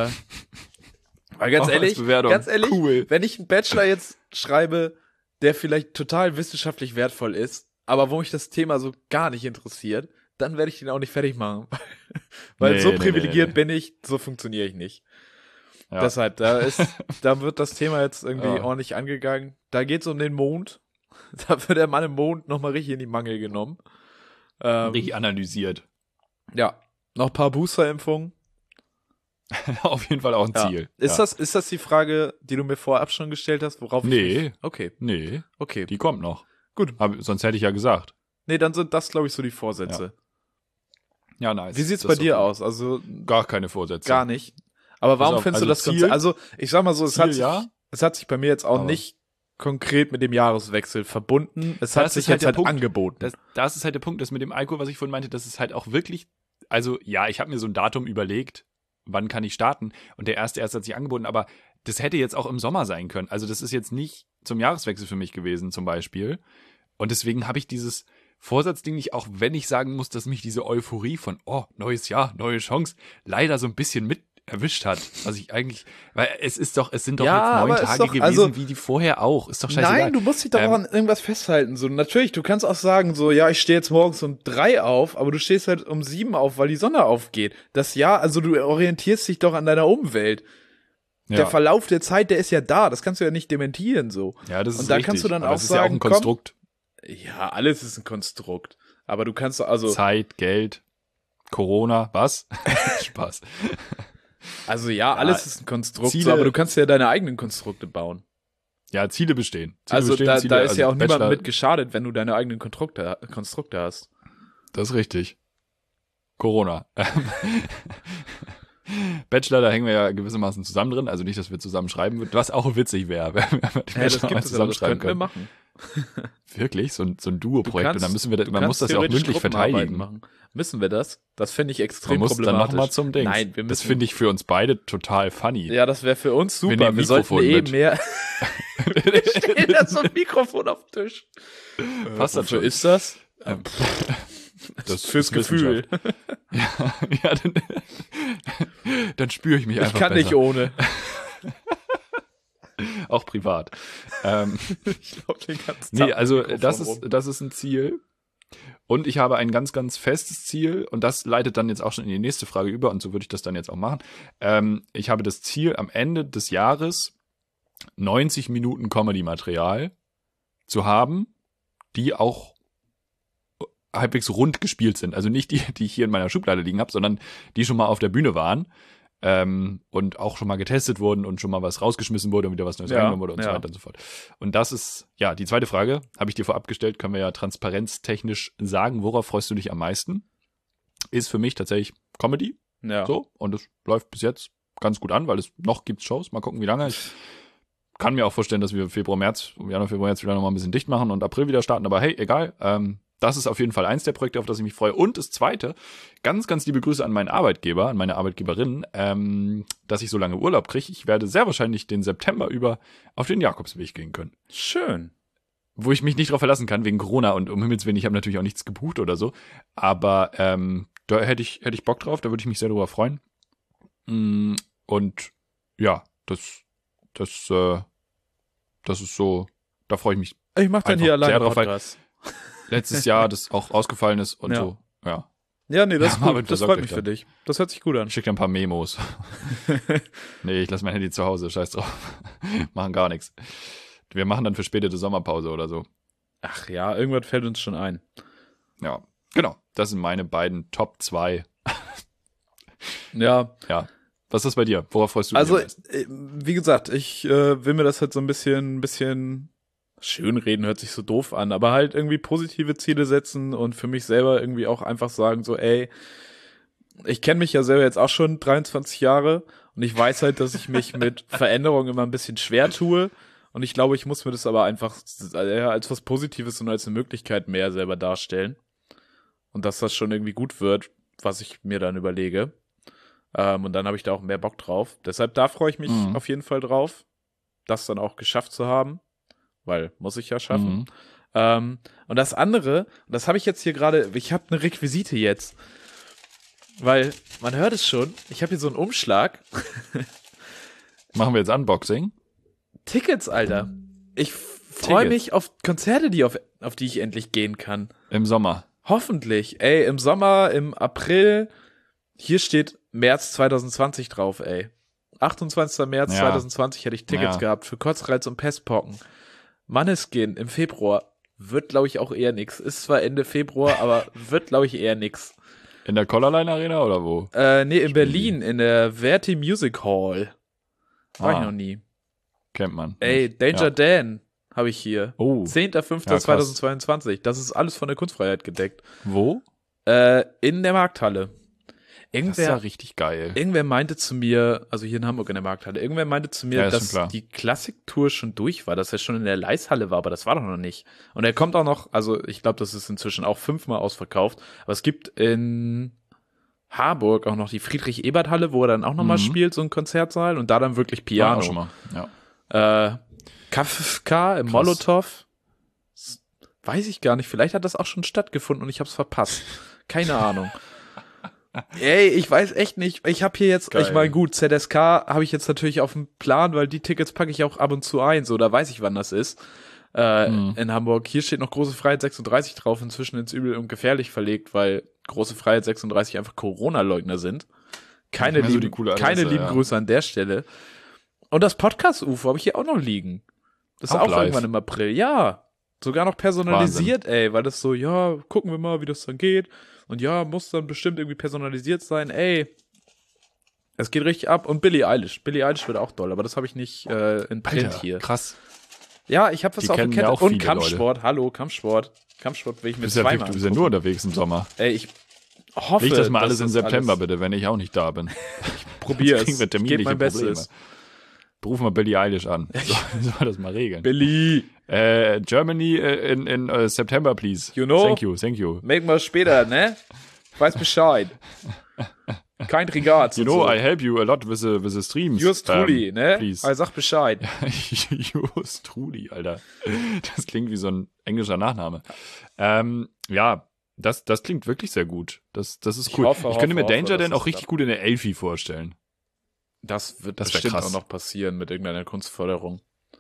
weil ganz Auch als ehrlich, Bewertung. ganz ehrlich, Cool. wenn ich einen Bachelor jetzt schreibe, der vielleicht total wissenschaftlich wertvoll ist, aber wo mich das Thema so gar nicht interessiert, dann werde ich den auch nicht fertig machen. Weil Nee, so nee, privilegiert nee, nee. bin ich, so funktioniere ich nicht. Ja. Deshalb, da ist, da wird das Thema jetzt irgendwie Ja. ordentlich angegangen. Da geht's um den Mond. Da wird der Mann im Mond nochmal richtig in die Mangel genommen. Ähm, Richtig analysiert. ja, noch ein paar Boosterimpfungen. Auf jeden Fall auch ein Ja. Ziel. Ist, ja. das, ist das die Frage, die du mir vorab schon gestellt hast, worauf ich Nee. mich... Okay, Nee, okay. die kommt noch. Gut. Aber sonst hätte ich ja gesagt. Nee, dann sind das, glaube ich, so die Vorsätze. Ja, nice. Wie sieht's Das bei ist dir okay. aus? Also, Gar keine Vorsätze. gar nicht. Aber warum Pass auf, findest du also das Ziel- Konzept? Also, ich sag mal so, es Ziel, hat sich, ja. es hat sich bei mir jetzt auch Aber- nicht konkret mit dem Jahreswechsel verbunden. Es Das hat ist sich halt jetzt der halt Punkt. angeboten. Das, das ist halt der Punkt, das mit dem Alkohol, was ich vorhin meinte, das ist halt auch wirklich, also ja, ich habe mir so ein Datum überlegt, wann kann ich starten und der erste erste hat sich angeboten, aber das hätte jetzt auch im Sommer sein können. Also das ist jetzt nicht zum Jahreswechsel für mich gewesen zum Beispiel und deswegen habe ich dieses Vorsatzding nicht, auch wenn ich sagen muss, dass mich diese Euphorie von, oh, neues Jahr, neue Chance, leider so ein bisschen mit erwischt hat, was ich eigentlich, weil es ist doch, es sind doch Ja, jetzt neun aber ist Tage doch- gewesen, also- wie die vorher auch, ist doch scheißegal. Nein, du musst dich doch Ähm, auch an irgendwas festhalten. So, natürlich, du kannst auch sagen, so, ja, ich stehe jetzt morgens um drei auf, aber du stehst halt um sieben auf, weil die Sonne aufgeht. Das Jahr, also du orientierst dich doch an deiner Umwelt. ja. Der Verlauf der Zeit, der ist ja da. Das kannst du ja nicht dementieren, so. Ja, das ist Und da richtig. kannst du dann aber auch es ist ja auch sagen, ein komm, Konstrukt. Ja, alles ist ein Konstrukt. Aber du kannst doch, also, Zeit, Geld, Corona, was? Spaß. also ja, alles ist ein Konstrukt, so, Ziele- aber du kannst ja deine eigenen Konstrukte bauen. Ja, Ziele bestehen. Ziele Also bestehen, da, Ziele, da ist also ja auch niemand Bachelor, mit geschadet, wenn du deine eigenen Konstrukte, Konstrukte hast. Das ist richtig. Corona. Bachelor, da hängen wir ja gewissermaßen zusammen drin, also nicht, dass wir zusammen schreiben würden, was auch witzig wäre, wenn wir die Ja, das Bachelor mal gibt es aber, das zusammenschreiben könnten wir können. machen. Wirklich? So ein, so ein Du Duo-Projekt und dann müssen wir, das- du man muss kannst das ja auch theoretisch mündlich Gruppenarbeiten verteidigen. Machen. Müssen wir das? Das fände ich extrem Man muss dann problematisch. nochmal zum Ding. Nein, wir müssen. Das finde ich für uns beide total funny. Ja, das wäre für uns super. nehmen Wir, sollten Mikrofon eh mit. mehr. Steht da so ein Mikrofon auf dem Tisch. Passt das Wofür schon? ist das? Ähm, Das das fürs ist Gefühl. ja, ja, dann, dann spüre ich mich Ich einfach kann besser. nicht ohne. Auch privat. ähm, Ich glaube, den ganzen nee, Tag also mit Mikrofon das ist, rum. das ist ein Ziel. Und ich habe ein ganz, ganz festes Ziel und das leitet dann jetzt auch schon in die nächste Frage über und so würde ich das dann jetzt auch machen. Ähm, ich habe das Ziel, am Ende des Jahres neunzig Minuten Comedy-Material zu haben, die auch halbwegs rund gespielt sind. Also nicht die, die ich hier in meiner Schublade liegen habe, sondern die schon mal auf der Bühne waren ähm, und auch schon mal getestet wurden und schon mal was rausgeschmissen wurde und wieder was Neues Ja, reingenommen wurde und so ja. weiter und so fort. Und das ist, ja, die zweite Frage, habe ich dir vorab gestellt, können wir ja transparenztechnisch sagen, worauf freust du dich am meisten? Ist für mich tatsächlich Comedy, Ja. so, und es läuft bis jetzt ganz gut an, weil es noch gibt's Shows, mal gucken, wie lange. Ich kann mir auch vorstellen, dass wir Februar, März, Januar, Februar, März wieder nochmal ein bisschen dicht machen und April wieder starten, aber hey, egal, ähm, das ist auf jeden Fall eins der Projekte, auf das ich mich freue. Und das zweite, ganz, ganz liebe Grüße an meinen Arbeitgeber, an meine Arbeitgeberin, ähm, dass ich so lange Urlaub kriege. Ich werde sehr wahrscheinlich den September über auf den Jakobsweg gehen können. Schön. Wo ich mich nicht drauf verlassen kann, wegen Corona und um Himmels Willen, ich habe natürlich auch nichts gebucht oder so. Aber ähm, da hätte ich, hätte ich Bock drauf, da würde ich mich sehr drüber freuen. Mm, Und ja, das, das, äh, das ist so, da freue ich mich Ich mach dann Einfach hier alleine sehr drauf, weil- Podcast. letztes Jahr, das auch ausgefallen ist und Ja. so. Ja. Ja, nee, das Ja, ist gut. Marvin Das versorgt freut euch mich dann. für dich. Das hört sich gut an. Ich schicke dir ein paar Memos. Nee, ich lasse mein Handy zu Hause, scheiß drauf. Machen gar nichts. Wir machen dann verspätete Sommerpause oder so. Ach ja, irgendwas fällt uns schon ein. Ja, genau. Das sind meine beiden Top zwei. Ja, Ja. Was ist das bei dir? Worauf freust du also, dich am meisten? äh, wie gesagt, ich äh, will mir das halt so ein bisschen, bisschen schönreden, hört sich so doof an, aber halt irgendwie positive Ziele setzen und für mich selber irgendwie auch einfach sagen, so, ey, ich kenne mich ja selber jetzt auch schon dreiundzwanzig Jahre und ich weiß halt, dass ich mich mit Veränderungen immer ein bisschen schwer tue und ich glaube, ich muss mir das aber einfach ja, als was Positives und als eine Möglichkeit mehr selber darstellen und dass das schon irgendwie gut wird, was ich mir dann überlege. Ähm, und dann habe ich da auch mehr Bock drauf. Deshalb, da freue ich mich Mhm. auf jeden Fall drauf, das dann auch geschafft zu haben, weil muss ich ja schaffen. Mhm. Ähm, und das andere, und das habe ich jetzt hier gerade, ich habe eine Requisite jetzt, weil man hört es schon, ich habe hier so einen Umschlag. Machen wir jetzt Unboxing? Tickets, Alter. Ich freue Tickets. mich auf Konzerte, die auf, auf die ich endlich gehen kann. Im Sommer. Hoffentlich. Ey, im Sommer, im April, hier steht März zwanzig zwanzig drauf, ey. achtundzwanzigster März Ja. zwanzig zwanzig hätte ich Tickets Ja. gehabt für Kotzreiz und Pestpocken. Maneskin im Februar wird, glaube ich, auch eher nix. Ist zwar Ende Februar, aber wird, glaube ich, eher nix. In der Collarline Arena oder wo? Äh, nee, in Spielen Berlin, in der Verti Music Hall. War ich Ah. noch nie. Kennt man. Ey, Danger Ja. Dan habe ich hier. Oh, zehnter fünfter Ja, krass. zweitausendzweiundzwanzig. Das ist alles von der Kunstfreiheit gedeckt. wo? Äh, in der Markthalle. Das ist Irgendwer, ja richtig geil. irgendwer meinte zu mir, also hier in Hamburg in der Markthalle, irgendwer meinte zu mir, Ja, ist schon dass klar. die Klassiktour schon durch war, dass er schon in der Leishalle war, aber das war doch noch nicht. Und er kommt auch noch, also ich glaube, das ist inzwischen auch fünfmal ausverkauft, aber es gibt in Harburg auch noch die Friedrich-Ebert-Halle, wo er dann auch nochmal Mhm. spielt, so ein Konzertsaal, und da dann wirklich War Piano. auch schon mal. Ja. Äh, K F K im Krass. Molotow. S- Weiß ich gar nicht. Vielleicht hat das auch schon stattgefunden und ich hab's verpasst. Keine Ahnung. Ey, ich weiß echt nicht. Ich habe hier jetzt, Geil. ich meine, gut, Z S K habe ich jetzt natürlich auf dem Plan, weil die Tickets packe ich auch ab und zu ein, so, da weiß ich, wann das ist. Äh, Mhm. In Hamburg. Hier steht noch Große Freiheit sechsunddreißig drauf, inzwischen ins Übel und gefährlich verlegt, weil Große Freiheit sechsunddreißig einfach Corona-Leugner sind. Keine, Nicht mehr so lieben, die coole keine Adresse, lieben ja. Grüße an der Stelle. Und das Podcast-U F O habe ich hier auch noch liegen. Das ist Auch auch live. irgendwann im April. Ja, sogar noch personalisiert, ey, weil das so, ja, gucken wir mal, wie das dann geht. Und ja, muss dann bestimmt irgendwie personalisiert sein. Ey, es geht richtig ab. Und Billie Eilish. Billie Eilish wird auch doll, aber das habe ich nicht äh, in Print Alter, hier. krass. Ja, ich habe was Die auf der kennen Kette. ja auch Und viele Kampfsport. Hallo, Kampfsport. Kampfsport will ich Du mir bist, ja, zweimal du bist ja angucken. nur unterwegs im Sommer. Ey, ich hoffe, Leg das mal dass alles im das September, alles- bitte, wenn ich auch nicht da bin. Probier Kriegen es. wir Ich terminliche gebe mein Probleme. Bestes. Ruf mal Billie Eilish an. So, soll das mal regeln. Billy, Äh, Germany äh, in, in uh, September, please. You know? Thank you, thank you. make mal später, ne? Ich weiß Bescheid. Kein Trigat. You know, I help you a lot with the, with the streams. Yours truly, Ähm, ne? Please. Also sag Bescheid. Yours truly, Alter. Das klingt wie so ein englischer Nachname. Ähm, ja, das, das klingt wirklich sehr gut. Das, das ist Ich cool. hoffe, ich könnte mir hoffe, Danger hoffe, Dan dass auch es richtig klappt. gut in der Elfi vorstellen. Das wird Das wär bestimmt krass. auch noch passieren mit irgendeiner Kunstförderung.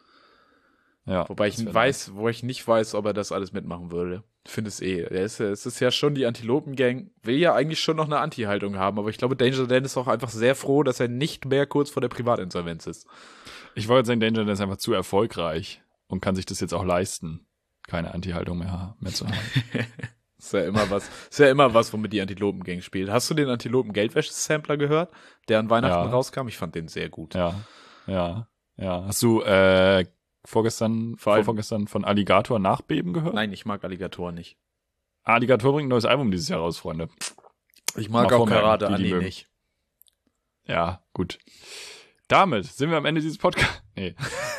Ja, Wobei ich das wär weiß, wo ich nicht weiß, ob er das alles mitmachen würde. Ich finde es eh. Er ist, ja- es ist ja schon die Antilopen-Gang, will ja eigentlich schon noch eine Anti-Haltung haben, aber ich glaube, Danger Dan ist auch einfach sehr froh, dass er nicht mehr kurz vor der Privatinsolvenz ist. Ich wollte sagen, Danger Dan ist einfach zu erfolgreich und kann sich das jetzt auch leisten, keine Anti-Haltung mehr, mehr zu haben. Ist ja immer was, ist ja immer was, womit die Antilopen-Gang spielt. Hast du den Antilopen-Geldwäsche-Sampler gehört, der an Weihnachten Ja. rauskam? Ich fand den sehr gut. Ja, ja, ja. Hast du äh, vorgestern, Vor allem- vorgestern von Alligator Nachbeben gehört? Nein, ich mag Alligatoren nicht. Alligator bringt ein neues Album dieses Jahr raus, Freunde. Ich Mal mag auch vormerken, Karate die, die Andi mögen. nicht. Ja, gut. Damit sind wir am Ende dieses Podcasts. Nee.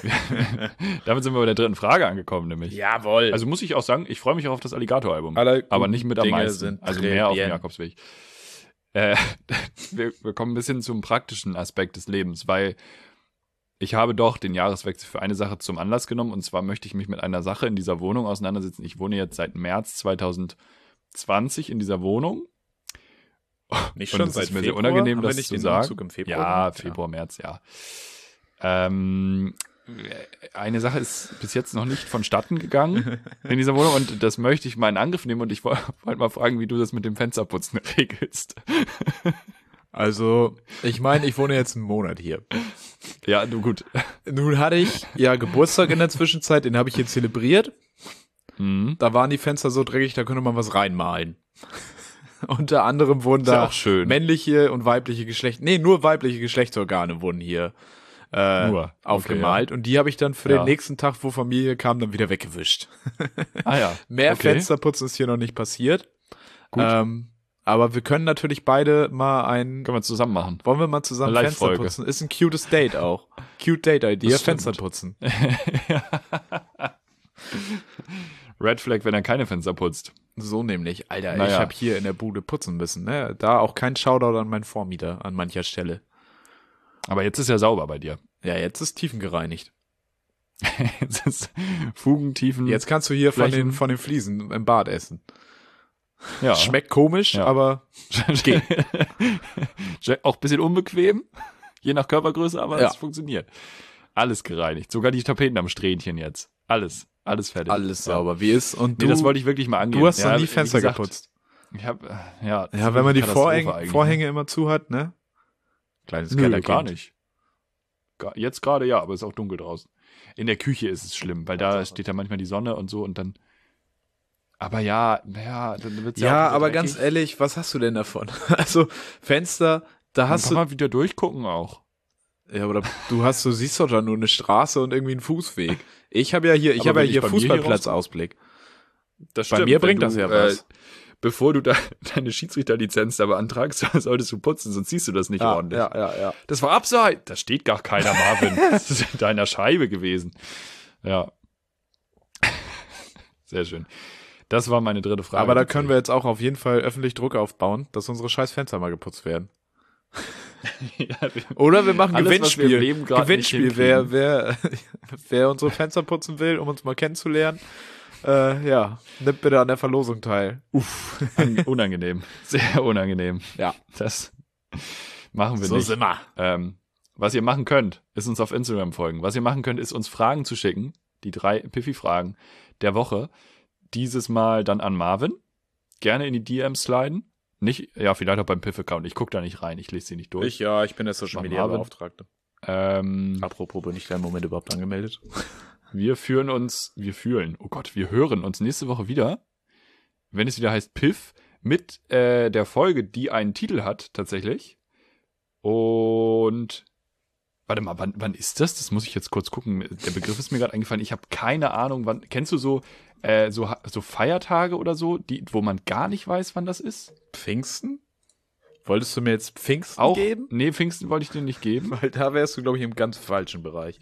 Damit sind wir bei der dritten Frage angekommen, nämlich. Jawohl. Also muss ich auch sagen, ich freue mich auch auf das Alligator-Album. Alle Aber guten nicht mit am Dinge meisten. sind Also très mehr auf dem bien. Jakobsweg. Äh, wir, wir kommen ein bisschen zum praktischen Aspekt des Lebens, weil ich habe doch den Jahreswechsel für eine Sache zum Anlass genommen, und zwar möchte ich mich mit einer Sache in dieser Wohnung auseinandersetzen. Ich wohne jetzt seit März zwanzig zwanzig in dieser Wohnung. Nicht Und schon es seit ist mir Februar? sehr unangenehm, Haben wir das nicht zu den sagen. Umzug im Februar Ja, gemacht? Februar, März, ja. Ähm, eine Sache ist bis jetzt noch nicht vonstatten gegangen in dieser Wohnung, und das möchte ich mal in Angriff nehmen, und ich wollte wollt mal fragen, wie du das mit dem Fensterputzen regelst. Also, ich meine, ich wohne jetzt einen Monat hier. Ja, du gut. Nun hatte ich ja Geburtstag in der Zwischenzeit, den habe ich hier zelebriert. Mhm. Da waren die Fenster so dreckig, da könnte man was reinmalen. Unter anderem wurden Ist ja da auch schön. männliche und weibliche Geschlecht, nee, nur weibliche Geschlechtsorgane wurden hier äh, Nur. Okay, aufgemalt. Und die habe ich dann für Ja. den nächsten Tag, wo Familie kam, dann wieder weggewischt. Ah ja. Mehr Okay. Fensterputzen ist hier noch nicht passiert. Gut. Ähm, aber wir können natürlich beide mal ein, Können wir zusammen machen. wollen wir mal zusammen Eine Fenster Live-Folge. putzen? Ist ein cutes Date auch. Cute Date-Idee, Das stimmt. Fenster putzen. Red Flag, wenn er keine Fenster putzt. So nämlich. Alter, ich Naja. habe hier in der Bude putzen müssen. Ne? Da auch kein Shoutout an meinen Vormieter an mancher Stelle. Aber jetzt ist ja sauber bei dir. Ja, jetzt ist tiefengereinigt. Jetzt ist Fugentiefen. Jetzt kannst du hier von Flächen. den, von den Fliesen im Bad essen. ja. Schmeckt komisch, Ja. aber geht. Auch ein bisschen unbequem, je nach Körpergröße, aber Ja. es funktioniert. Alles gereinigt. Sogar die Tapeten am Strähnchen jetzt. Alles. Alles fertig. Alles sauber, wie ist. Und nee, du, das wollte ich wirklich mal angehen. du hast ja, noch nie Fenster gesagt, geputzt. Ich hab, ja. Ja, wenn man die Vorhänge, eigentlich, Vorhänge ne? immer zu hat, ne? Kleines Nö, Kellerkind. gar nicht. Gar, jetzt gerade ja, aber es ist auch dunkel draußen. In der Küche ist es schlimm, weil da steht ja manchmal die Sonne und so und dann. Aber ja, ja, dann wird's ja, Ja, auch wieder aber dreckig. ganz ehrlich, was hast du denn davon? Also, Fenster, da hast Dann du. kann man wieder durchgucken auch. Ja, oder du hast, du siehst doch da nur eine Straße und irgendwie einen Fußweg. Ich habe ja hier, ich Aber habe ja wenn ich hier bei mir hier Fußballplatzausblick. Das Bei mir bringt wenn das du, ja was. Äh, bevor du da deine Schiedsrichterlizenz da beantragst, solltest du putzen, sonst siehst du das nicht Ja, ordentlich. ja, ja, ja. Das war Abseits. Da steht gar keiner, Marvin. Das ist in deiner Scheibe gewesen. Ja. Sehr schön. Das war meine dritte Frage. Aber da können wir jetzt auch auf jeden Fall öffentlich Druck aufbauen, dass unsere scheiß Fenster mal geputzt werden. ja, wir, Oder wir machen alles, was wir im Gewinnspiel. Leben grad Gewinnspiel, nicht wer, hinkriegen. wer, wer unsere Fenster putzen will, um uns mal kennenzulernen, äh, ja, nimmt bitte an der Verlosung teil. Uff, unangenehm. Sehr unangenehm. Ja. Das machen wir So nicht. sind wir. Ähm, was ihr machen könnt, ist uns auf Instagram folgen. Was ihr machen könnt, ist uns Fragen zu schicken. Die drei Piffy-Fragen der Woche. Dieses Mal dann an Marvin. Gerne in die D Ms sliden. Nicht, ja, vielleicht auch beim Piff-Account. Ich gucke da nicht rein, ich lese sie nicht durch. Ich, ja, ich bin der Social Mach Media Marvin. Beauftragte. Ähm, Apropos, bin ich da im Moment überhaupt angemeldet? wir führen uns, wir fühlen, oh Gott, wir hören uns nächste Woche wieder, wenn es wieder heißt Piff, mit äh, der Folge, die einen Titel hat, tatsächlich. Und warte mal, wann, wann ist das? Das muss ich jetzt kurz gucken. Der Begriff ist mir gerade eingefallen. Ich habe keine Ahnung, wann. Kennst du so, äh, so, so Feiertage oder so, die, wo man gar nicht weiß, wann das ist? Pfingsten? Wolltest du mir jetzt Pfingsten Auch? geben? Nee, Pfingsten wollte ich dir nicht geben. Weil da wärst du, glaube ich, im ganz falschen Bereich.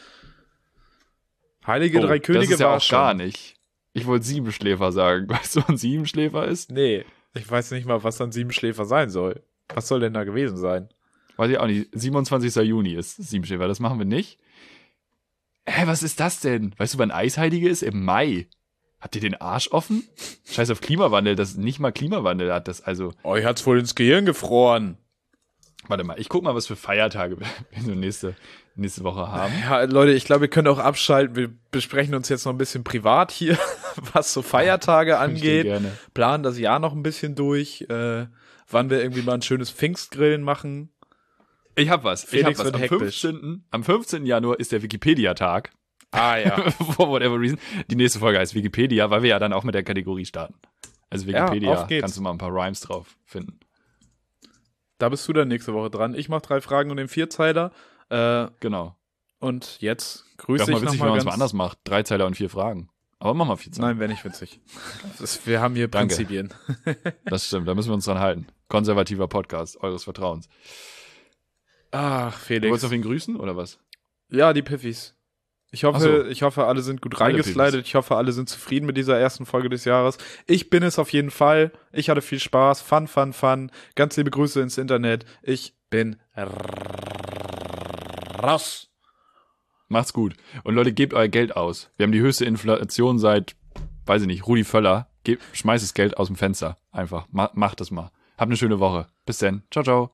Heilige Oh, Drei Könige das ist ja war auch schon. gar nicht. Ich wollte Siebenschläfer sagen. Weißt du, was ein Siebenschläfer ist? Nee, ich weiß nicht mal, was dann Siebenschläfer sein soll. Was soll denn da gewesen sein? Weiß ich auch nicht. siebenundzwanzigster Juni ist Siebenschläfer. Das machen wir nicht. Hä, was ist das denn? Weißt du, wann Eisheilige ist? Im Mai. Habt ihr den Arsch offen? Scheiß auf Klimawandel. Das nicht mal Klimawandel hat das. Also, Euch hat's wohl ins Gehirn gefroren. warte mal. Ich guck mal, was für Feiertage wir wir nächste, nächste Woche haben. Ja, Leute, ich glaube, wir können auch abschalten. Wir besprechen uns jetzt noch ein bisschen privat hier, was so Feiertage Ich angeht. gerne. Planen das Jahr noch ein bisschen durch. Äh, wann wir irgendwie mal ein schönes Pfingstgrillen machen. Ich hab was. Felix ich hab was. wird Am hektisch. fünfzehnten Am fünfzehnten Januar ist der Wikipedia-Tag. Ah ja. For whatever reason. Die nächste Folge heißt Wikipedia, weil wir ja dann auch mit der Kategorie starten. Also Ja, Wikipedia, auf geht's. kannst du mal ein paar Rhymes drauf finden. Da bist du dann nächste Woche dran. Ich mache drei Fragen und den Vierzeiler. Äh, Genau. und jetzt Wäre grüße auch ich mal witzig, noch wenn mal man es mal ganz... anders macht. Drei Zeiler und vier Fragen. Aber mach mal vier Zeiler. Nein, wäre nicht witzig. Das ist, wir haben hier Danke. Prinzipien. Das stimmt, da müssen wir uns dran halten. Konservativer Podcast, eures Vertrauens. Ach, Du Felix. wolltest auf ihn grüßen, oder was? Ja, die Piffis. Ich hoffe, Ach so. ich hoffe, alle sind gut Alle reingeslidet. Ich hoffe, alle sind zufrieden mit dieser ersten Folge des Jahres. Ich bin es auf jeden Fall. Ich hatte viel Spaß. Fun, fun, fun. Ganz liebe Grüße ins Internet. Ich bin raus. Macht's gut. Und Leute, gebt euer Geld aus. Wir haben die höchste Inflation seit, weiß ich nicht, Rudi Völler. Gebt, schmeißt das Geld aus dem Fenster. Einfach. Ma- macht das mal. Habt eine schöne Woche. Bis dann. Ciao, ciao.